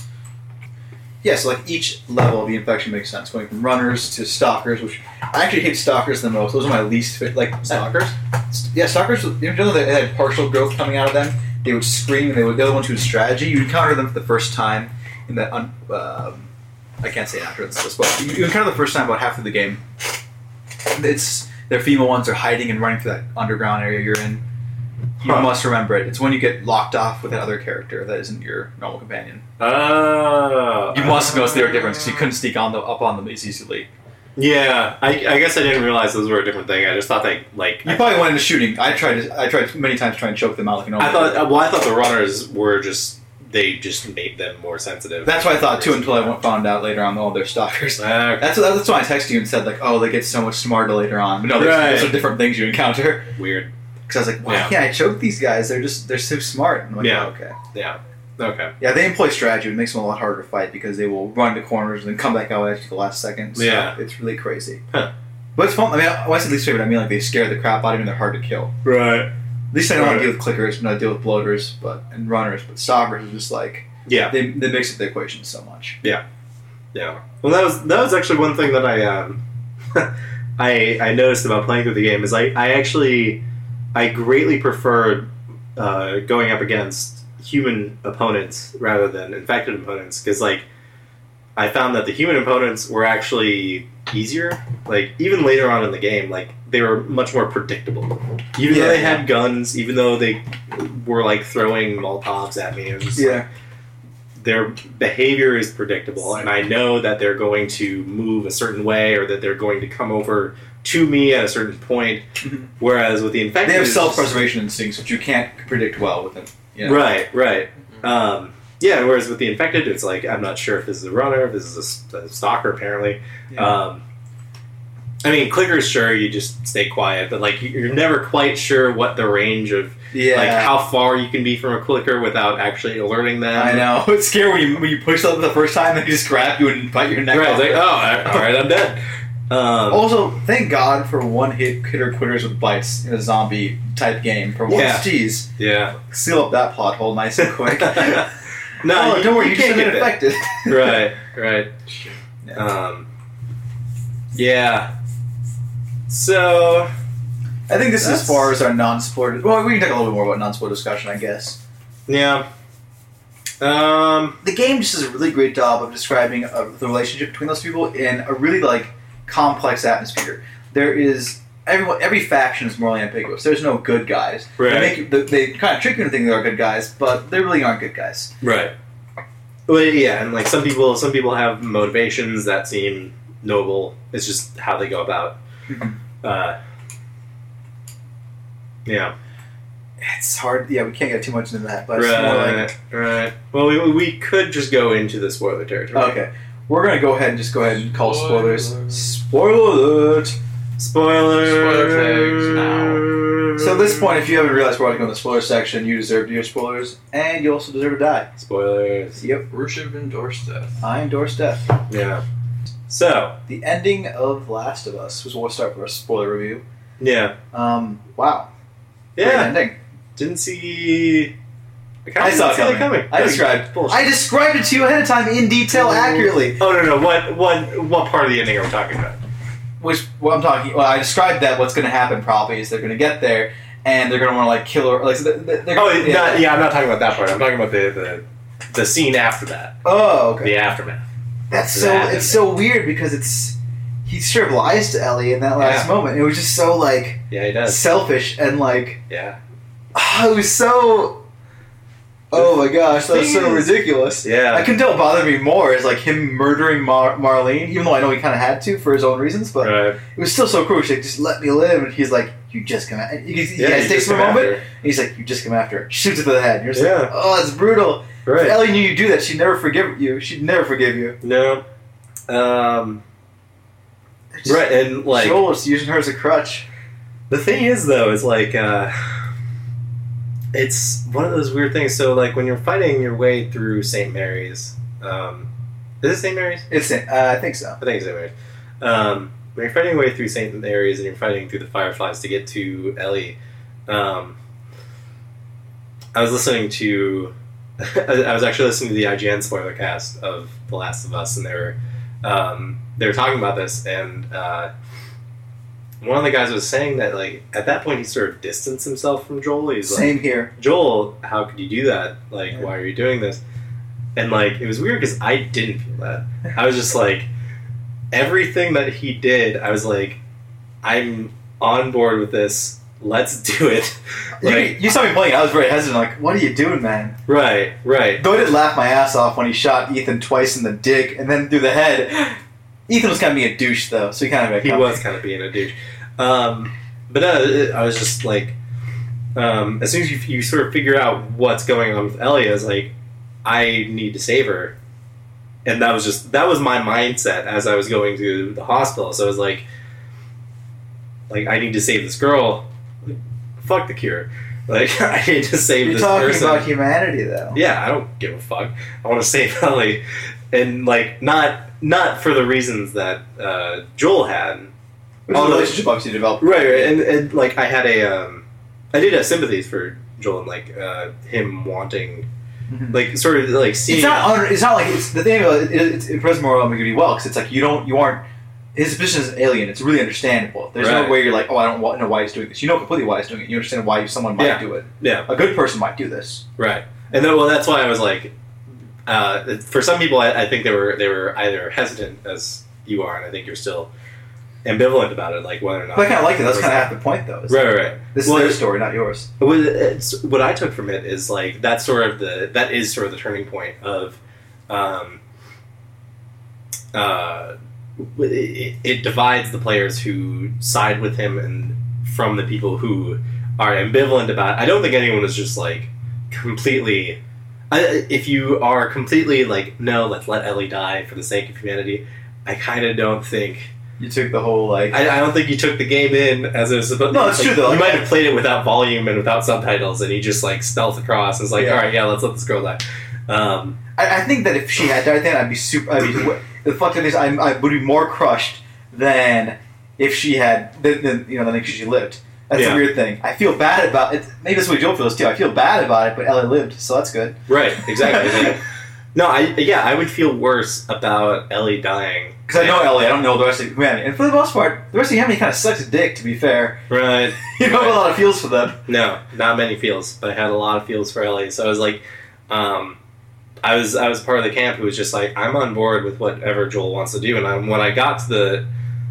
Yeah, so like each level of the infection makes sense, going from runners to stalkers, which I actually hate stalkers the most. Those are my least like Stalkers? Yeah, stalkers. You know they had partial growth coming out of them. They would scream, and they're the ones who had strategy. You encounter them for the first time in that. I can't say after this, but you encounter the first time about half of the game. Their female ones are hiding and running through that underground area you're in. You must remember it. It's when you get locked off with another character that isn't your normal companion. You must notice their difference because you couldn't sneak up on them as easily. Yeah, I guess I didn't realize those were a different thing. I just thought they like. You probably went into shooting. I tried many times to try and choke them out like a normal. I thought the runners were just made them more sensitive. That's what I thought too until I found out later on. They're stalkers. Okay. That's why I texted you and said like, oh, they get so much smarter later on. But no, Right. those are different things you encounter. Weird. Because I was like, why can't I choke these guys? They're so smart. And I'm like, Yeah. oh, okay. Yeah. Okay. Yeah, they employ strategy. It makes them a lot harder to fight because they will run to corners and then come back out at the last second. So Yeah. it's really crazy. Huh. But it's fun. I mean, when I say least favorite, I mean like they scare the crap out of me and they're hard to kill. Right. At least I don't want Right. to deal with clickers, when I deal with bloaters and runners, but stalkers are just like Yeah. they mix up the equation so much. Yeah. Well, that was actually one thing that I noticed about playing through the game is I greatly preferred going up against human opponents rather than infected opponents because like I found that the human opponents were actually easier. Like even later on in the game, like they were much more predictable. Even though they had guns, even though they were like throwing Molotovs at me, it was just like, their behavior is predictable, and I know that they're going to move a certain way or that they're going to come over to me at a certain point. Mhm. Whereas with the infected, They have it's just- self-preservation instincts, which you can't predict well with them. You know? Right. Yeah, whereas with the infected, it's like, I'm not sure if this is a runner, if this is a stalker, apparently. Yeah. I mean, clickers, sure, you just stay quiet, but like you're never quite sure what the range of, like how far you can be from a clicker without actually alerting them. I know. It's scary when you push them the first time, they just grab you and bite your neck Right, off. it's like, oh, alright, I'm dead. Also, thank God for one-hitter quitters with bites in a zombie-type game. For once, Yeah. jeez. Yeah. Seal up that plot hole nice and quick. No, don't worry, you can't just get get infected. Right. Yeah. Yeah. So, I think this is as That's- far as our non-sport. Well, we can talk a little bit more about non-sport discussion, I guess. yeah. The game just does a really great job of describing the relationship between those people in a really like complex atmosphere. There is every faction is morally ambiguous. There's no good guys. Right. They kind of trick you into thinking they're good guys, but they really aren't good guys. Right. Well, yeah, and like some people have motivations that seem noble. It's just how they go about. Yeah. It's hard. Yeah, we can't get too much into that, but it's more like... Right. Well, we could just go into the spoiler territory. Okay. We're going to go ahead and call spoilers. Spoiler alert! Spoiler tags now. So at this point, if you haven't realized we're about to go in the spoiler section, you deserve to hear spoilers, and you also deserve to die. Spoilers. Yep. Worship endorse death. I endorse death. Yeah. So. The ending of Last of Us was where we'll start with our spoiler review. Yeah. Wow. Great Yeah. ending. Didn't see... I saw it coming. I described it to you ahead of time in detail, accurately. Oh, no. What part of the ending are we talking about? I described that what's going to happen probably is they're going to get there and they're going to want to like kill her. Like, so I'm not talking about that part. I'm talking about the scene after that. Oh, okay. The aftermath. It's so weird because he sort of lies to Ellie in that last moment. It was just so like he does. Selfish and like it was so. Oh my gosh, that was so ridiculous. Yeah. I couldn't tell what bothered me more is like him murdering Marlene, even though I know he kind of had to for his own reasons, but it was still so cruel. She's like, just let me live. And he's like, you just come after. He hesitates for a moment, and he's like, you just come after her. Shoots it to the head. And you're just like, oh, that's brutal. Right. If Ellie knew you'd do that, she'd never forgive you. She'd never forgive you. No. Right, and like... Joel's using her as a crutch. The thing is, though, is like... it's one of those weird things. So, like, when you're fighting your way through St. Mary's... is it St. Mary's? I think so. I think it's St. Mary's. When you're fighting your way through St. Mary's and you're fighting through the Fireflies to get to Ellie, I was listening to... I was actually listening to the IGN spoiler cast of The Last of Us, and they were talking about this, and one of the guys was saying that, like, at that point he sort of distanced himself from Joel. He's like, Same here. Joel, how could you do that? Like, why are you doing this? And, like, it was weird because I didn't feel that. I was just like, everything that he did, I was like, I'm on board with this. Let's do it. Like, you saw me playing. I was very hesitant. Like, what are you doing, man? Right. Though I did laugh my ass off when he shot Ethan twice in the dick and then through the head. Ethan was kind of being a douche, though, so he kind of... He was kind of being a douche. But no, I was just like... as soon as you sort of figure out what's going on with Ellie, I was like, I need to save her. And that was my mindset as I was going to the hospital. So I was like, I need to save this girl. Fuck the cure. Like, I need to save this person. You're talking about humanity, though. Yeah, I don't give a fuck. I want to save Ellie. And, like, not for the reasons that Joel had. It was a relationship obviously developed. Right. And like, I had I did have sympathies for Joel and, like, him wanting, like, sort of, like, seeing... It's not like, it's the thing about it impresses more ambiguity well, because it's like, you aren't... His position as an alien, it's really understandable. There's no way you're like, oh, I don't know why he's doing this. You know completely why he's doing it. You understand why someone might do it. Yeah. A good person might do this. Right. And then, well, that's why I was like, for some people, I think they were either hesitant as you are, and I think you're still ambivalent about it, like whether or not... But I kind of like it. That's kind of half the point, though. Right. This is their story, not yours. What I took from it is, like, that is sort of the turning point of... it divides the players who side with him and from the people who are ambivalent about it. I don't think anyone is just like completely... if you are completely like, no, let's let Ellie die for the sake of humanity, I kind of don't think... You took the whole, like... I don't think you took the game in as it was supposed to. No, it's true, though. You might have played it without volume and without subtitles, and you just, like, stealth across and was like, alright, let's let this girl die. I think that if she had died then, the fuck is, I would be more crushed than if she had, than if she lived. That's a weird thing. I feel bad about it. Maybe that's what Joel feels too. I feel bad about it, but Ellie lived, so that's good. Right, exactly. No, I would feel worse about Ellie dying. Because I know Ellie, I don't know the rest of humanity. And for the most part, the rest of humanity kind of sucks a dick, to be fair. Right. You don't have a lot of feels for them. No, not many feels, but I had a lot of feels for Ellie. So I was like, I was part of the camp who was just like, I'm on board with whatever Joel wants to do. And when I got to the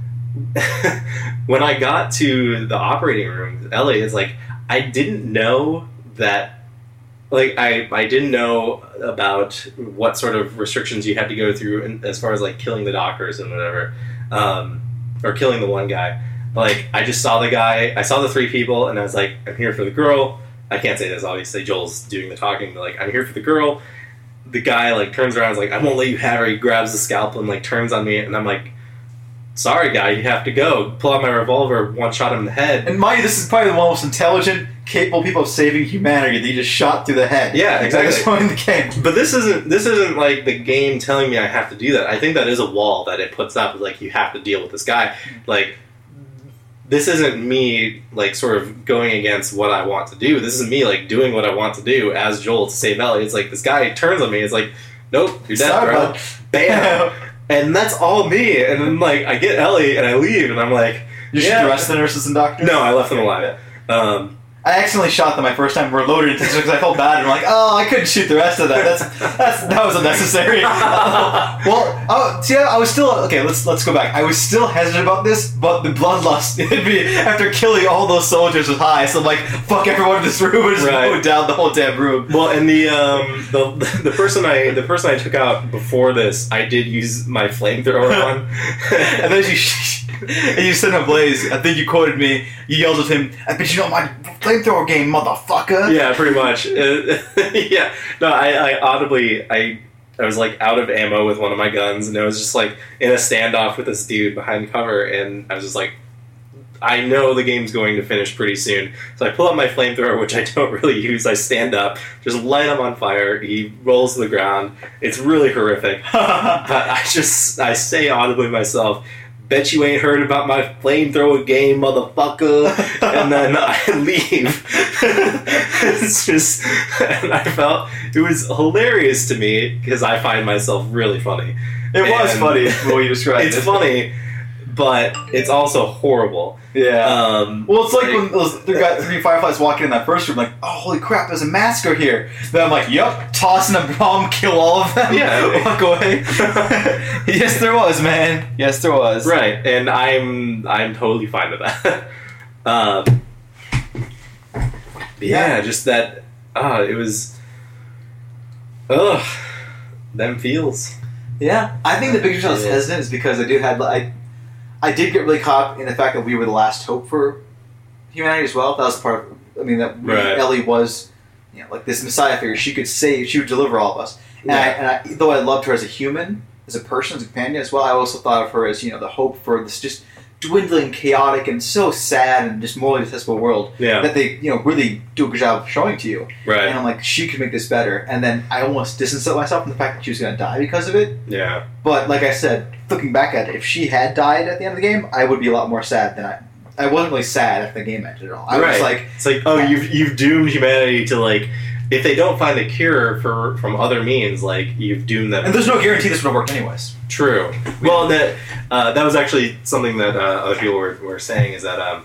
when I got to the operating room, Ellie is like, I didn't know that. Like, I didn't know about what sort of restrictions you had to go through as far as, like, killing the doctors and whatever. Or killing the one guy. Like, I just saw the guy, I saw the 3 people, and I was like, I'm here for the girl. I can't say this, obviously, Joel's doing the talking, but, like, I'm here for the girl. The guy, like, turns around and is like, I won't let you have her. He grabs the scalpel and, like, turns on me, and I'm like, sorry, guy, you have to go. Pull out my revolver, one shot him in the head. And mind you, this is probably the most intelligent, capable people of saving humanity that you just shot through the head. Yeah, exactly. At this point in the game. But this isn't like the game telling me I have to do that. I think that is a wall that it puts up, like, you have to deal with this guy. Like, this isn't me, like, sort of going against what I want to do. This is me, like, doing what I want to do as Joel to save Ellie. It's like, this guy turns on me, it's like, nope, you're dead, Sorry, bro. bud. Bam! And that's all me. And then, like, I get Ellie and I leave, and I'm like, You shoot the rest of the nurses and doctors? No, I left them alive. I accidentally shot them my first time reloaded because I felt bad and I'm like, oh, I couldn't shoot the rest of that. That was unnecessary. I was still okay. Let's go back. I was still hesitant about this, but the bloodlust in me after killing all those soldiers was high. So I'm like, fuck everyone in this room and just go down the whole damn room. Well, and the person I took out before this, I did use my flamethrower on, and then you set him ablaze. I think you quoted me. You yelled at him, I bet you know my flamethrower game, motherfucker. Yeah, pretty much. Yeah. No, I audibly, I was, like, out of ammo with one of my guns, and I was just, like, in a standoff with this dude behind cover, and I was just like, I know the game's going to finish pretty soon. So I pull out my flamethrower, which I don't really use. I stand up, just light him on fire. He rolls to the ground. It's really horrific. But I say audibly to myself, bet you ain't heard about my flamethrower game, motherfucker. And then I leave. It's just, and I felt it was hilarious to me because I find myself really funny. It was funny the way you described it. It's funny, but it's also horrible. Yeah. Well, it's like when there got 3 fireflies walking in that first room, like, oh, holy crap, there's a massacre here. Then I'm like, yup, tossing a bomb, kill all of them. Yeah. Walk away. Yes, there was, man. Yes, there was. Right, and I'm totally fine with that. Yeah, just that. It was. Ugh, them feels. Yeah, I think the big reason I was hesitant is because I did get really caught up in the fact that we were the last hope for humanity as well. That was part of. I mean, that Ellie was, like this messiah figure. She could save. She would deliver all of us. And though I loved her as a human, as a person, as a companion as well, I also thought of her as the hope for this just dwindling, chaotic, and so sad and just morally detestable world that they really do a good job of showing to you. Right. And I'm like, she could make this better. And then I almost distanced myself from the fact that she was going to die because of it. Yeah. But like I said, looking back at it, if she had died at the end of the game, I would be a lot more sad than I wasn't really sad after the game ended at all. I was like, it's like, oh, you've doomed humanity to, like, if they don't find a cure from other means, like, you've doomed them. And there's no guarantee this would have worked anyways. True. Well, that was actually something that other people were saying, is that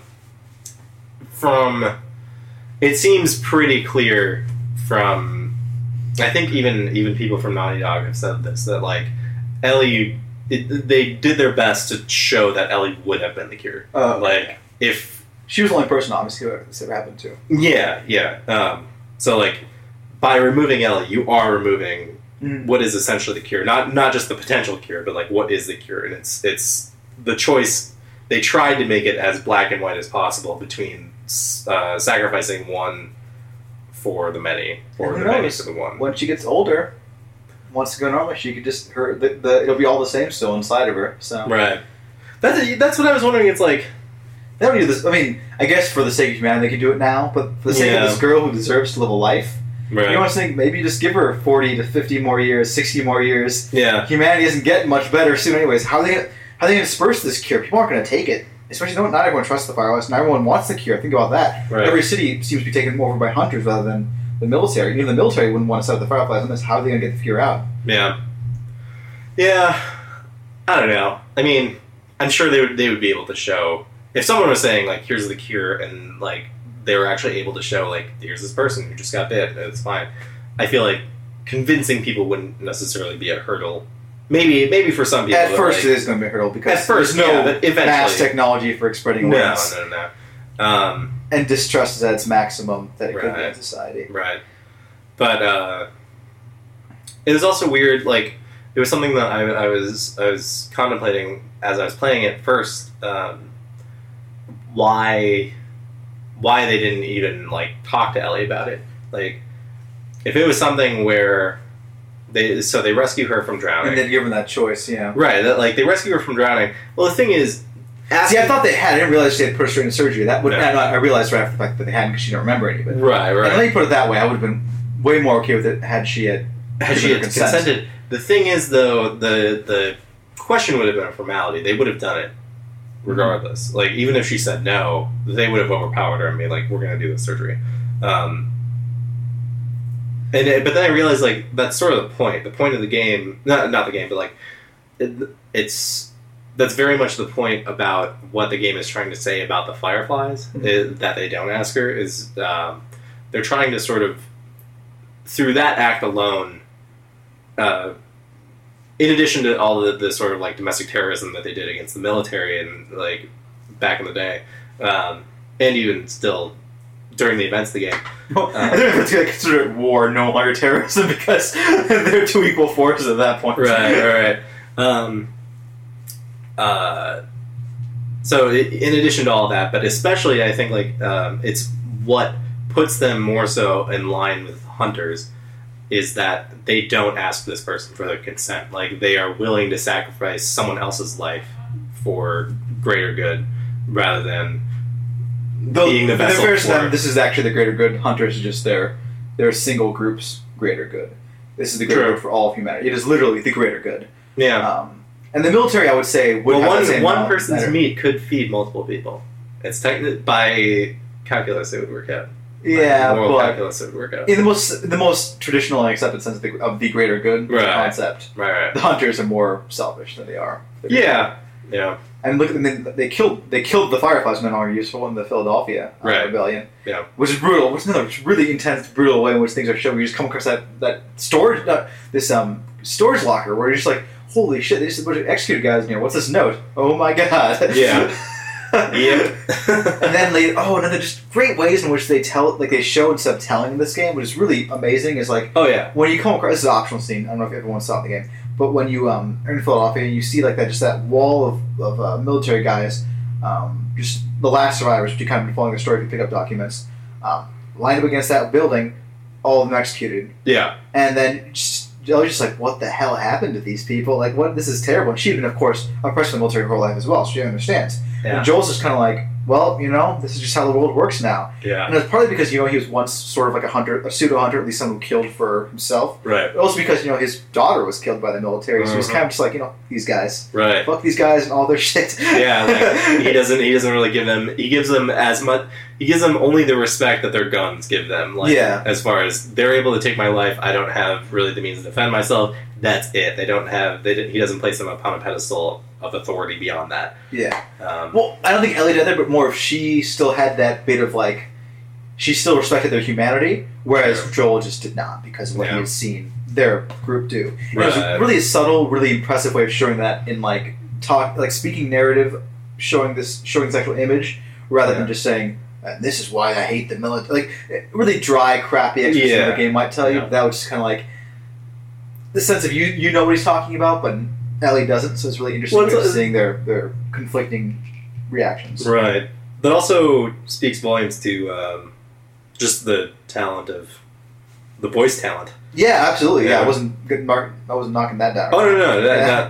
it seems pretty clear from, I think even people from Naughty Dog have said this, that, like, Ellie, they did their best to show that Ellie would have been the cure. Like, if she was the only person, obviously, who this ever happened to. Yeah. So, like, by removing Ellie, you are removing what is essentially the cure. Not just the potential cure, but, like, what is the cure? And it's the choice. They tried to make it as black and white as possible between sacrificing one for the many, or the many for the one. When she gets older, wants to go normal, she could just it'll be all the same still inside of her. So right. That's what I was wondering. It's like, they don't do this. I mean, I guess for the sake of humanity, they can do it now. But for the sake of this girl who deserves to live a life, you want to think maybe just give her 40 to 50 more years, 60 more years. Yeah. Humanity isn't getting much better soon, anyways. How are they going to disperse this cure? People aren't going to take it. Especially not everyone trusts the Fireflies. Not everyone wants the cure. Think about that. Right. Every city seems to be taken over by hunters rather than the military. Even the military wouldn't want to set up the Fireflies on this. How are they going to get the cure out? Yeah. Yeah. I don't know. I mean, I'm sure they would be able to show, if someone was saying, like, here's the cure, and, like, they were actually able to show, like, here's this person who just got bit, and it's fine. I feel like convincing people wouldn't necessarily be a hurdle. Maybe for some people. At first, like, it is going to be a hurdle because at first, there's no but eventually, mass technology for spreading no, wings. no. And distrust is at its maximum that it could be in Right. society. Right. But it was also weird. Like it was something that I was contemplating as I was playing it first. Why they didn't even like talk to Ellie about it? Like if it was something where they rescue her from drowning, And then give them that choice, yeah. right? That like they rescue her from drowning. Well, the thing is, See, I thought they had. I didn't realize they had pushed her into surgery. That would. No. I realized right after the fact that they hadn't because she didn't remember any of it. right. And let me put it that way. I would have been way more okay with it had she had consented. The thing is, though, the question would have been a formality. They would have done it regardless. Like, even if she said no, they would have overpowered her and been like, we're going to do this surgery. But then I realized, like, that's sort of the point. The point of the game, not the game, but, like, that's very much the point about what the game is trying to say about the Fireflies, that they don't ask her, is they're trying to sort of, through that act alone, in addition to all the sort of like domestic terrorism that they did against the military and like back in the day, and even still during the events of the game. Well, I don't know if it's going to consider it war, no longer terrorism, because they're two equal forces at that point. Right. So in addition to all that, but especially I think like it's what puts them more so in line with hunters is that they don't ask this person for their consent. Like they are willing to sacrifice someone else's life for greater good rather than being the vessel. Fairness to for them, this is actually the greater good. Hunters are just their single group's greater good. This is the greater True. good for all of humanity. It is literally the greater good. yeah. And the military, I would say, would have the same one person's matter. meat could feed multiple people. It's by calculus it would work out. Yeah, By moral but calculus it would work out. in the most traditional and accepted sense of the greater good Right. concept, Right. the hunters are more selfish than they are. Yeah. And look, and then they killed the Fireflies, no longer useful in the Philadelphia rebellion. Yeah. Which is brutal. Which is another really intense, brutal way in which things are shown. You just come across that storage storage locker where you're just like, holy shit! They just a bunch of executed guys in here. What's this note? Oh my god! Yeah. Yep. And then they're just great ways in which they tell, like they show instead of telling in this game, which is really amazing. Is like Oh yeah. when you come across this is an optional scene. I don't know if everyone saw the game, but when you are in Philadelphia, you see like that wall of military guys, just the last survivors. Which you kind of been following the story if you pick up documents, lined up against that building, all of them executed, Yeah. and then I was just like, what the hell happened to these people? Like, what? This is terrible. And she'd been, of course, oppressed in the military her whole life as well, so she understands. Yeah. And Joel's just kind of like, well, this is just how the world works now. Yeah. And it's partly because, he was once sort of like a pseudo-hunter, at least someone who killed for himself. Right. But also because, his daughter was killed by the military, so he's Mhm. kind of just like, these guys. Right. Fuck these guys and all their shit. Yeah, like he doesn't really give them. He gives them as much. He gives them only the respect that their guns give them. Like, Yeah. As far as they're able to take my life, I don't have really the means to defend myself. That's it. They don't have. He doesn't place them upon a pedestal of authority beyond that. Yeah. Well, I don't think Ellie did that, but more if she still had that bit of like, she still respected their humanity, whereas Sure. Joel just did not because of what he Yeah. had seen their group do. And it was Right. really a subtle, really impressive way of showing that in like speaking narrative, showing this actual image rather than Yeah. just saying. This is why I hate the military. Like really dry, crappy exposition Yeah. the game might tell you. Yeah. That was just kind of like the sense of you know what he's talking about, but Ellie doesn't. So it's really interesting Well, it's- seeing their conflicting reactions. Right. That also speaks volumes to just the talent of the voice talent. Yeah, absolutely. Yeah, Yeah. I wasn't knocking that down. Oh no, Yeah.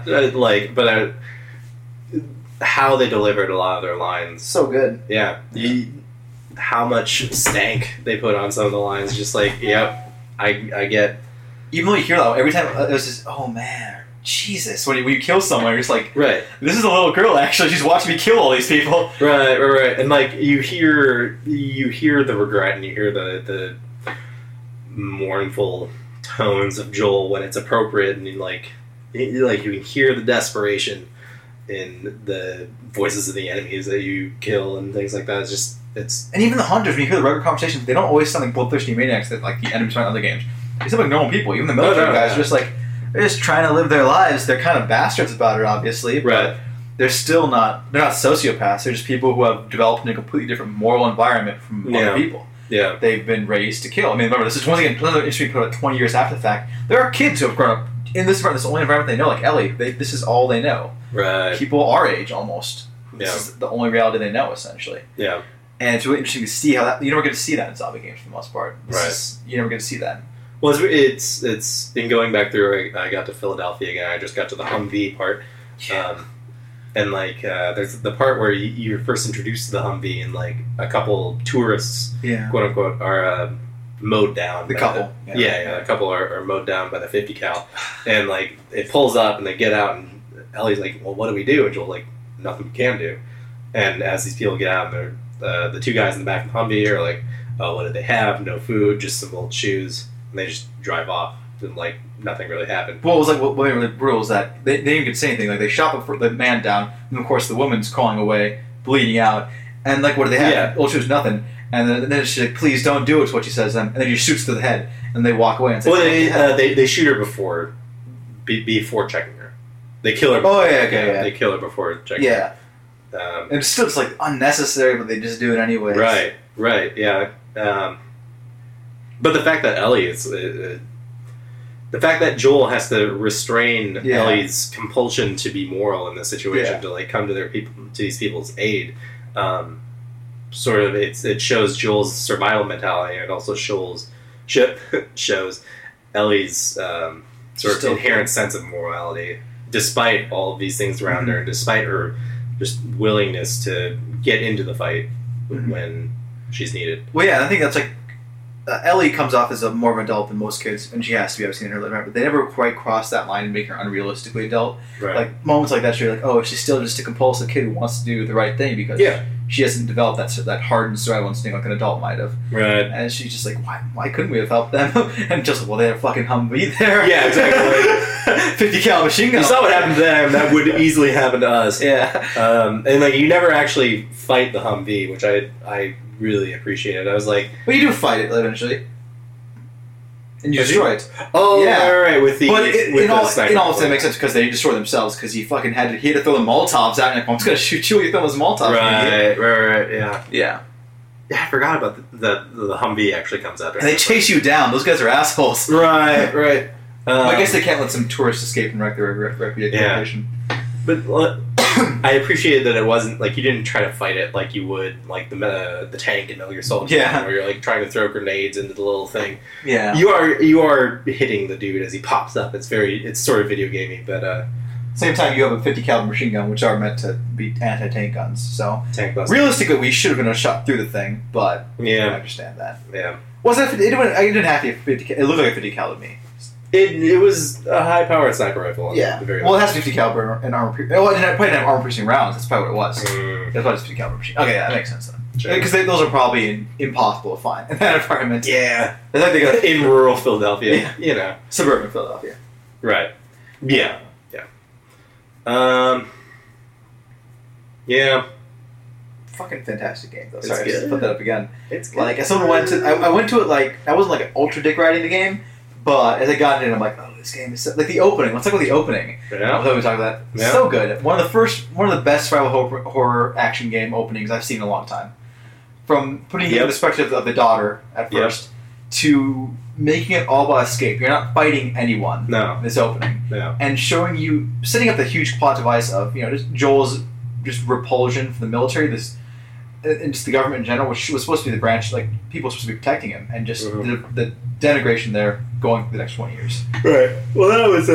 how they delivered a lot of their lines. So good. Yeah. How much stank they put on some of the lines. Just like, yep, I get. Even when you hear that, every time it was just, oh man, Jesus. When you kill someone, you're just like, Right. this is a little girl actually. She's watching me kill all these people. Right. And like you hear the regret and you hear the mournful tones of Joel when it's appropriate, and you can hear the desperation in the voices of the enemies that you kill and things like that. It's And even the hunters, when you hear the regular conversations, they don't always sound like bloodthirsty maniacs that like the enemies find in other games. They seem like normal people. Even the military guys are just like, they're just trying to live their lives. They're kind of bastards about it, obviously. But they're still not, they're not sociopaths. They're just people who have developed in a completely different moral environment from other people. Yeah. They've been raised to kill. I mean, remember, this is once again another issue put out 20 years after the fact. There are kids who have grown up in this environment, this only environment they know, like Ellie. This is all they know. Right. People our age, almost. This is the only reality they know, essentially. Yeah. And it's really interesting to see how that, you never get to see that in zombie games for the most part. You never get to see that. Well, it's in going back through, I got to Philadelphia again, I just got to the Humvee part. And like, there's the part where you're first introduced to the Humvee, and like a couple tourists, quote unquote, are mowed down. The couple, a couple are mowed down by the 50 cal, and like it pulls up, and they get out, and Ellie's like, "Well, what do we do?" And Joel's like, "Nothing we can do." And as these people get out, and the two guys in the back of the Humvee are like, "Oh, what did they have? No food, just some old shoes," and they just drive off. And like nothing really happened. Well, it was like what made it really brutal is that they didn't even get to say anything. Like they shot the man down, and of course the woman's crawling away, bleeding out, and like what do they have? Yeah. Old shoes, nothing. And then she's like, "Please don't do it," is what she says to them, and then she shoots to the head, and they walk away and say, "Well, they shoot her before checking her. They kill her. Oh yeah, okay, yeah. They kill her before checking her. And it's still just like unnecessary, but they just do it anyways. Right, yeah. But the fact that Ellie is. The fact that Joel has to restrain Ellie's compulsion to be moral in this situation, to like come to these people's aid, sort of it shows Joel's survival mentality, and it also shows Ellie's sort of inherent sense of morality, despite all of these things around her, despite her just willingness to get into the fight when she's needed. Well, yeah, I think that's like. Ellie comes off as more of an adult than most kids, and she has to be, I've seen her live, but they never quite cross that line and make her unrealistically adult. Right. Like, moments like that, you're like, oh, she's still just a compulsive kid who wants to do the right thing because she hasn't developed that hardened survival instinct like an adult might have. Right. And she's just like, why couldn't we have helped them? And just like, well, they had a fucking Humvee there. Yeah, exactly. 50 cal machine gun. You saw what happened to them, that would easily happen to us. Yeah. And like, you never actually fight the Humvee, which I really appreciated. I was like... Well, you do fight it eventually. And you destroy it. Oh, yeah. Right, with the... But in all it makes sense because they destroy themselves because he had to throw the Molotovs out and like, I'm just going to shoot you when you throw those Molotovs. Right, yeah. Yeah. Yeah, I forgot about the Humvee actually comes out. And they chase you down. Those guys are assholes. Right. I guess they can't let some tourists escape and wreck their reputation. But I appreciated that it wasn't like you didn't try to fight it like you would like the tank in Metal Gear Solid, where you're like trying to throw grenades into the little thing. Yeah, you are hitting the dude as he pops up. It's sort of video gamey, but same time you have a 50 caliber machine gun, which are meant to be anti-tank guns. So tank bust. Realistically, we should have been shot through the thing, but I understand that. Yeah, was that? It didn't have to be 50. It looked like a 50 caliber to me. It was a high-powered sniper rifle. Yeah. Well, it has 50 caliber and armor. Well, it probably didn't have armor-piercing rounds. That's probably what it was. That's why it's 50 caliber machine. Okay, yeah, that makes sense then. Because those are probably impossible to find in that environment. Yeah. It's like they got in rural Philadelphia. You know, suburban Philadelphia. Right. Yeah. Yeah. Fucking fantastic game though. It's Sorry, I just good. put that up again. It's good. Like, as someone went to, I went to it like I wasn't like an ultra dick riding the game. But as I got in, I'm like, oh, this game is so... Like, the opening. Let's talk about the opening. Yeah. I thought we talked about that. So good. One of the best survival horror action game openings I've seen in a long time. From putting it in the perspective of the daughter at first, to making it all about escape. You're not fighting anyone. No. This opening. No. And showing you... Setting up the huge plot device of, just Joel's just repulsion for the military, and just the government in general, which was supposed to be the branch, like, people were supposed to be protecting him, and just the denigration there going for the next 20 years. Right. Well, that was,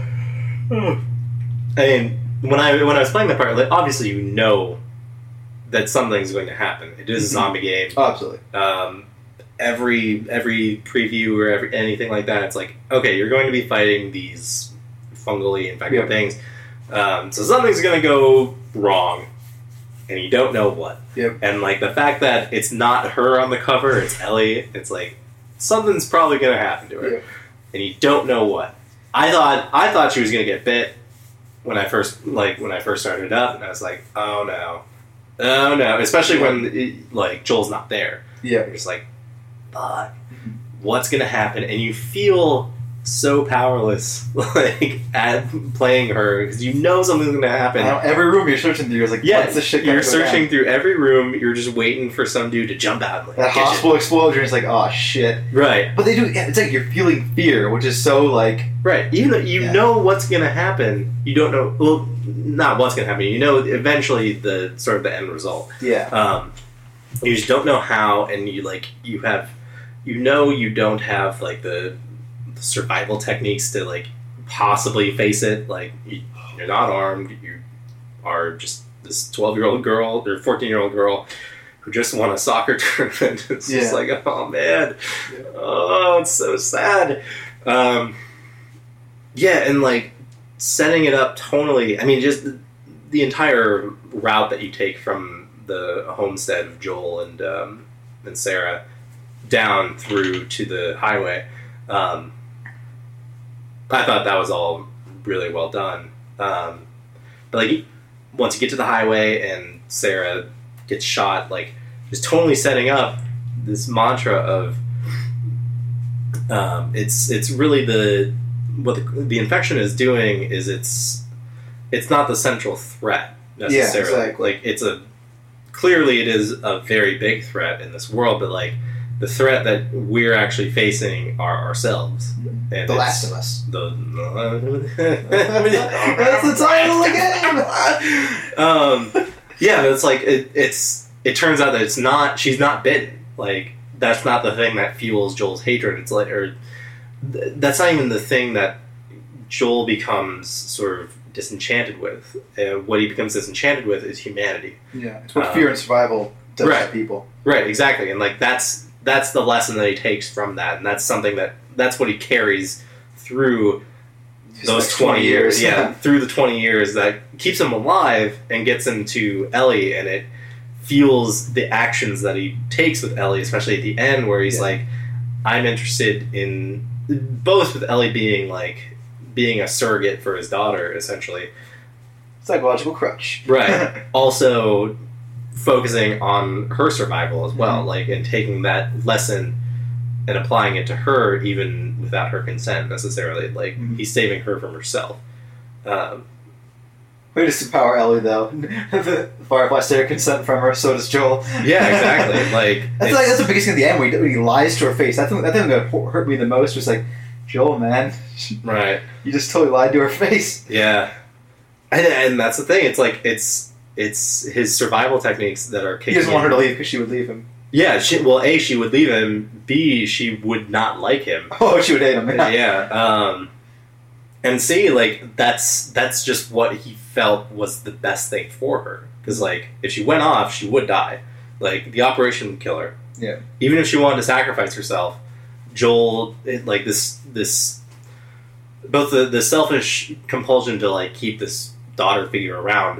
I mean, when I was playing that part, like, obviously you know that something's going to happen. It is a zombie game. Oh, absolutely. Every preview or anything like that, it's like, okay, you're going to be fighting these fungally infected things. So something's going to go wrong. And you don't know what. Yep. And, like, the fact that it's not her on the cover, it's Ellie, it's like, something's probably going to happen to her. Yep. And you don't know what. I thought she was going to get bit when I first started it up, and I was like, oh no. Especially when, Joel's not there. Yeah. You're just like, fuck. what's going to happen, and you feel so powerless, like at playing her because you know something's going to happen. Every room you're searching through is like, Yeah, what's this shit? you're searching through every room. You're just waiting for some dude to jump out. And, like, that get hospital explosion is like, oh shit. you. Right, But they do. Yeah, it's like you're feeling fear, which is so like. right. Even though you Yeah. know what's going to happen, you don't know. Well, not what's going to happen. You know, eventually the sort of the end result. Yeah. You just don't know how, and you don't have like the survival techniques to like possibly face it. Like you're not armed. You are just this 12-year-old girl or 14-year-old girl who just won a soccer tournament. It's just like, oh man, oh, it's so sad. Yeah, and like setting it up tonally. I mean, just the entire route that you take from the homestead of Joel and Sarah down through to the highway. I thought that was all really well done. But like once you get to the highway and Sarah gets shot, like just totally setting up this mantra of it's really what the infection is doing is it's not the central threat necessarily. Yeah, exactly. Like clearly it is a very big threat in this world, but like the threat that we're actually facing are ourselves. And The Last of Us. That's the title of the game. Yeah, but it's like it turns out that she's not bitten. Like that's not the thing that fuels Joel's hatred. It's like, that's not even the thing that Joel becomes sort of disenchanted with. What he becomes disenchanted with is humanity. Yeah, it's what fear and survival does right. to people. Right, exactly, and like that's the lesson that he takes from that, and that's something that's what he carries through those 20 years. Yeah, through the 20 years that keeps him alive and gets him to Ellie, and it fuels the actions that he takes with Ellie, especially at the end where he's like, I'm interested in both with Ellie being a surrogate for his daughter, essentially. Psychological crutch. Right. Also focusing on her survival as well, like, and taking that lesson and applying it to her even without her consent necessarily. Like, he's saving her from herself. We just empower Ellie, though. The Fireflies take consent from her, so does Joel. Yeah, exactly. Like that's the biggest thing at the end when he lies to her face. That thing that hurt me the most was like, Joel, man. Right. You just totally lied to her face. Yeah. And that's the thing. It's like, it's his survival techniques that are kicking He doesn't want her to leave because she would leave him. Yeah, she would leave him. B, she would not like him. Oh, she would hate him. Yeah. And C, like, that's just what he felt was the best thing for her. Because, like, if she went off, she would die. Like, the operation would kill her. Yeah. Even if she wanted to sacrifice herself, Joel, like, this both the selfish compulsion to, like, keep this daughter figure around,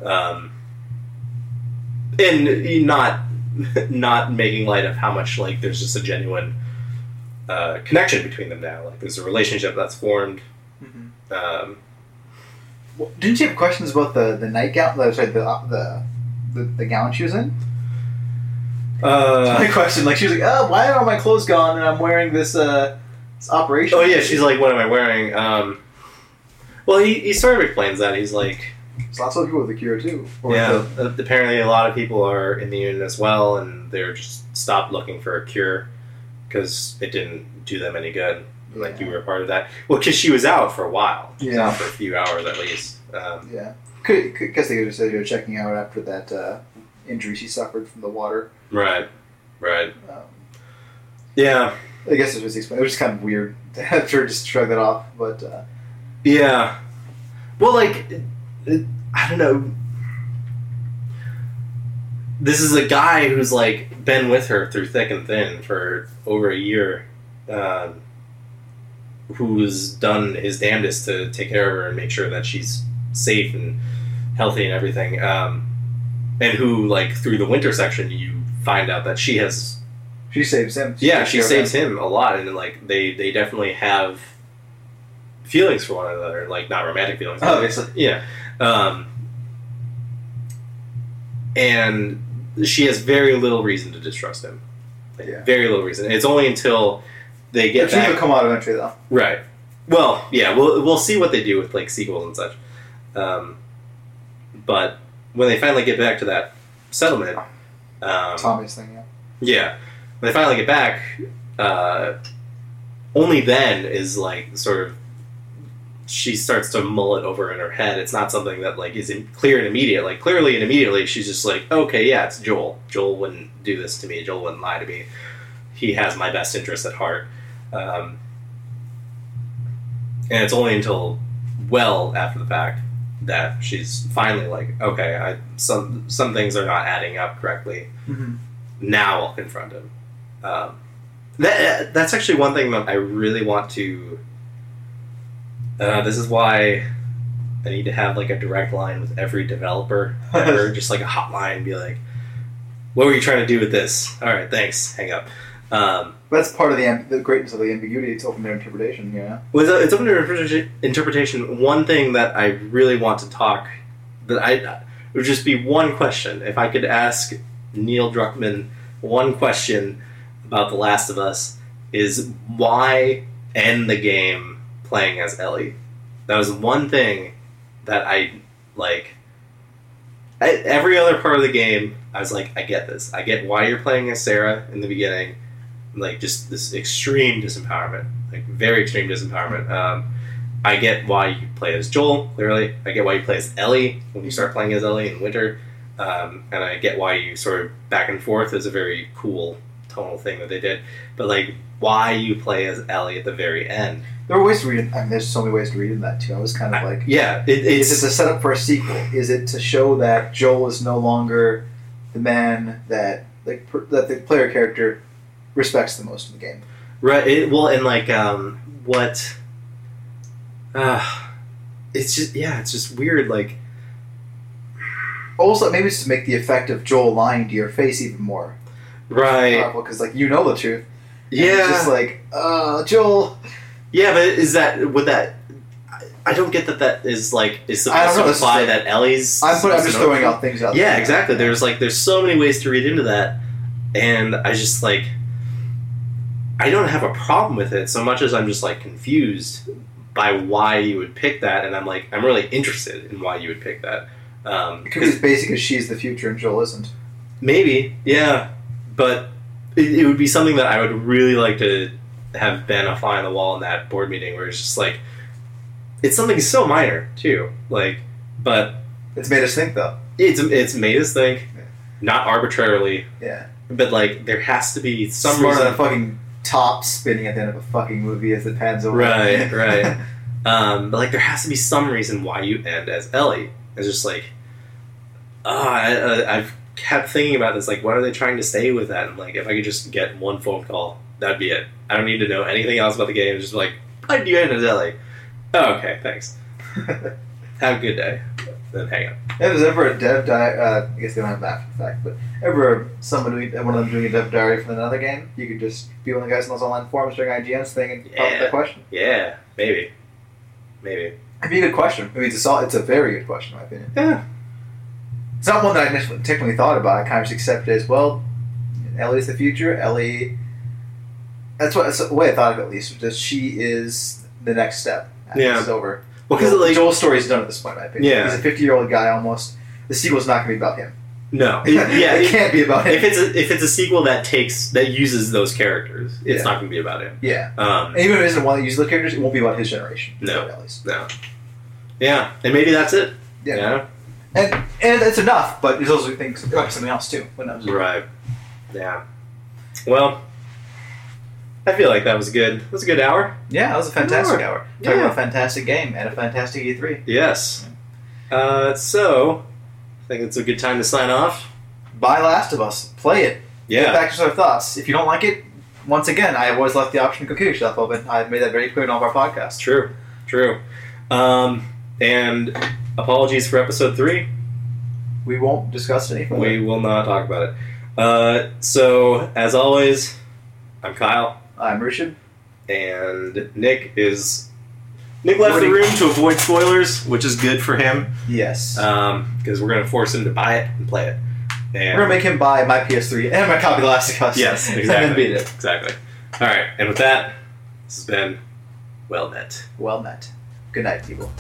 and not making light of how much, like, there's just a genuine connection between them now. Like, there's a relationship that's formed. Well, didn't you have questions about the nightgown? Sorry, the gown she was in? My question, like, she was like, "Oh, why are all my clothes gone and I'm wearing this operation?" Oh yeah, she's like, "What am I wearing?" Well, he sort of explains that. He's like, "There's lots of people with the cure too." Apparently a lot of people are immune as well, and they're just stopped looking for a cure because it didn't do them any good. Like, you were a part of that. Well, because she was out for a while. She was out for a few hours at least. Yeah. Because they just said you were checking out after that injury she suffered from the water. Right. Yeah. I guess it was explained. It was just kind of weird to have her just shrug that off, but... Yeah. Well, like, I don't know. This is a guy who's, like, been with her through thick and thin for over a year. Who's done his damnedest to take care of her and make sure that she's safe and healthy and everything. And who, like, through the winter section, you find out that she saves him. Yeah, she saves him a lot, and, like, they definitely have feelings for one another, like, not romantic feelings. Obviously. Yeah. And she has very little reason to distrust him. Like, very little reason. It's only until they get The truth back. will come out eventually, though. Right. Well, yeah, we'll see what they do with like sequels and such. But when they finally get back to that settlement, Tommy's thing, yeah. yeah, when they finally get back, only then is like sort of she starts to mull it over in her head. It's not something that like is clear and immediate. Like clearly and immediately, she's just like, okay, yeah, it's Joel. Joel wouldn't do this to me. Joel wouldn't lie to me. He has my best interest at heart. And it's only until well after the fact that she's finally like, okay, some things are not adding up correctly. Mm-hmm. Now I'll confront him. That's actually one thing that I really want to. This is why I need to have like a direct line with every developer ever, just like a hotline, be like, "What were you trying to do with this?" All right, thanks. Hang up. That's part of the greatness of the ambiguity. It's open to interpretation, yeah. It's open to interpretation. One thing that I really want to talk, it would just be one question. If I could ask Neil Druckmann one question about The Last of Us, is why end the game playing as Ellie? That was one thing that I like. Every other part of the game, I was like, I get this. I get why you're playing as Sarah in the beginning. Like, just this extreme disempowerment. Like, very extreme disempowerment. I get why you play as Joel, clearly. I get why you play as Ellie when you start playing as Ellie in Winter. And I get why you sort of back and forth is a very cool tonal thing that they did. But, like, why you play as Ellie at the very end. There are ways to read it. I mean, there's so many ways to read in that, too. I was kind of like... Yeah. Is it to set up for a sequel? Is it to show that Joel is no longer the man that that the player character respects the most in the game? Right. And like, what... it's just weird, like... Also, maybe it's to make the effect of Joel lying to your face even more Right. powerful, because, like, you know the truth. And Yeah. it's just like, Joel... Yeah, but would that... I don't get that is I don't supposed know, to this is imply like- that Ellie's... I'm just throwing out things out Yeah, there. exactly. There's so many ways to read into that, and I just, like... I don't have a problem with it so much as I'm just, like, confused by why you would pick that, and I'm really interested in why you would pick that. It could be as basic as she's the future and Joel isn't. Maybe, yeah. But it would be something that I would really like to have been a fly on the wall in that board meeting where it's just like, it's something so minor, too. Like, but... It's made us think, though. It's made us think, not arbitrarily, Yeah. but, like, there has to be some Smarter reason... than a fucking top spinning at the end of a fucking movie as it pans over. Right. But, like, there has to be some reason why you end as Ellie. It's just like... I've kept thinking about this, like, what are they trying to say with that? And, like, if I could just get one phone call, that'd be it. I don't need to know anything else about the game. It's just like, why do you end as Ellie? Oh, okay, thanks. Have a good day. Then hang up. If there's ever a dev diary, I guess they don't have that for the fact, but ever one of them doing a dev diary for another game, you could just be one of the guys in those online forums during IGN's thing and pop up that question. Yeah, maybe. It'd be a good question. I mean, it's a very good question, in my opinion. Yeah. It's not one that I initially technically thought about. I kind of just accepted it as, well, Ellie's the future. Ellie... That's the way I thought of it, at least, was that she is the next step. Yeah. It's over. Well, because, like... Joel's story's done at this point, in my opinion. Yeah. He's a 50-year-old guy, almost. The sequel's not going to be about him. No. It can't be about him. If it's a sequel that uses those characters, it's not going to be about him. Yeah. And even if it isn't one that uses those characters, it won't be about his generation. No. At least. No. Yeah, and maybe that's it. Yeah. And it's enough, but there's also things like something else too. Who knows? Right. Yeah. Well, I feel like that was good. It was a good hour. Yeah, that was a fantastic hour. Talking Yeah. about a fantastic game and a fantastic E3. Yes. So, I think it's a good time to sign off. Buy Last of Us. Play it. Get Yeah. back to our thoughts. If you don't like it, once again, I have always left the option to kill yourself open. I've made that very clear in all of our podcasts. True. And apologies for episode 3. We won't discuss it any further. We will not talk about it. So, as always, I'm Kyle. I'm Rishid. And Nick left the room to avoid spoilers, which is good for him. Yes. Because we're going to force him to buy it and play it. And We're going to make him buy my PS3 and my copy of The Last of Us. Yes, And then exactly. beat it. Exactly. All right, and with that, This has been well met. Well met. Good night, people.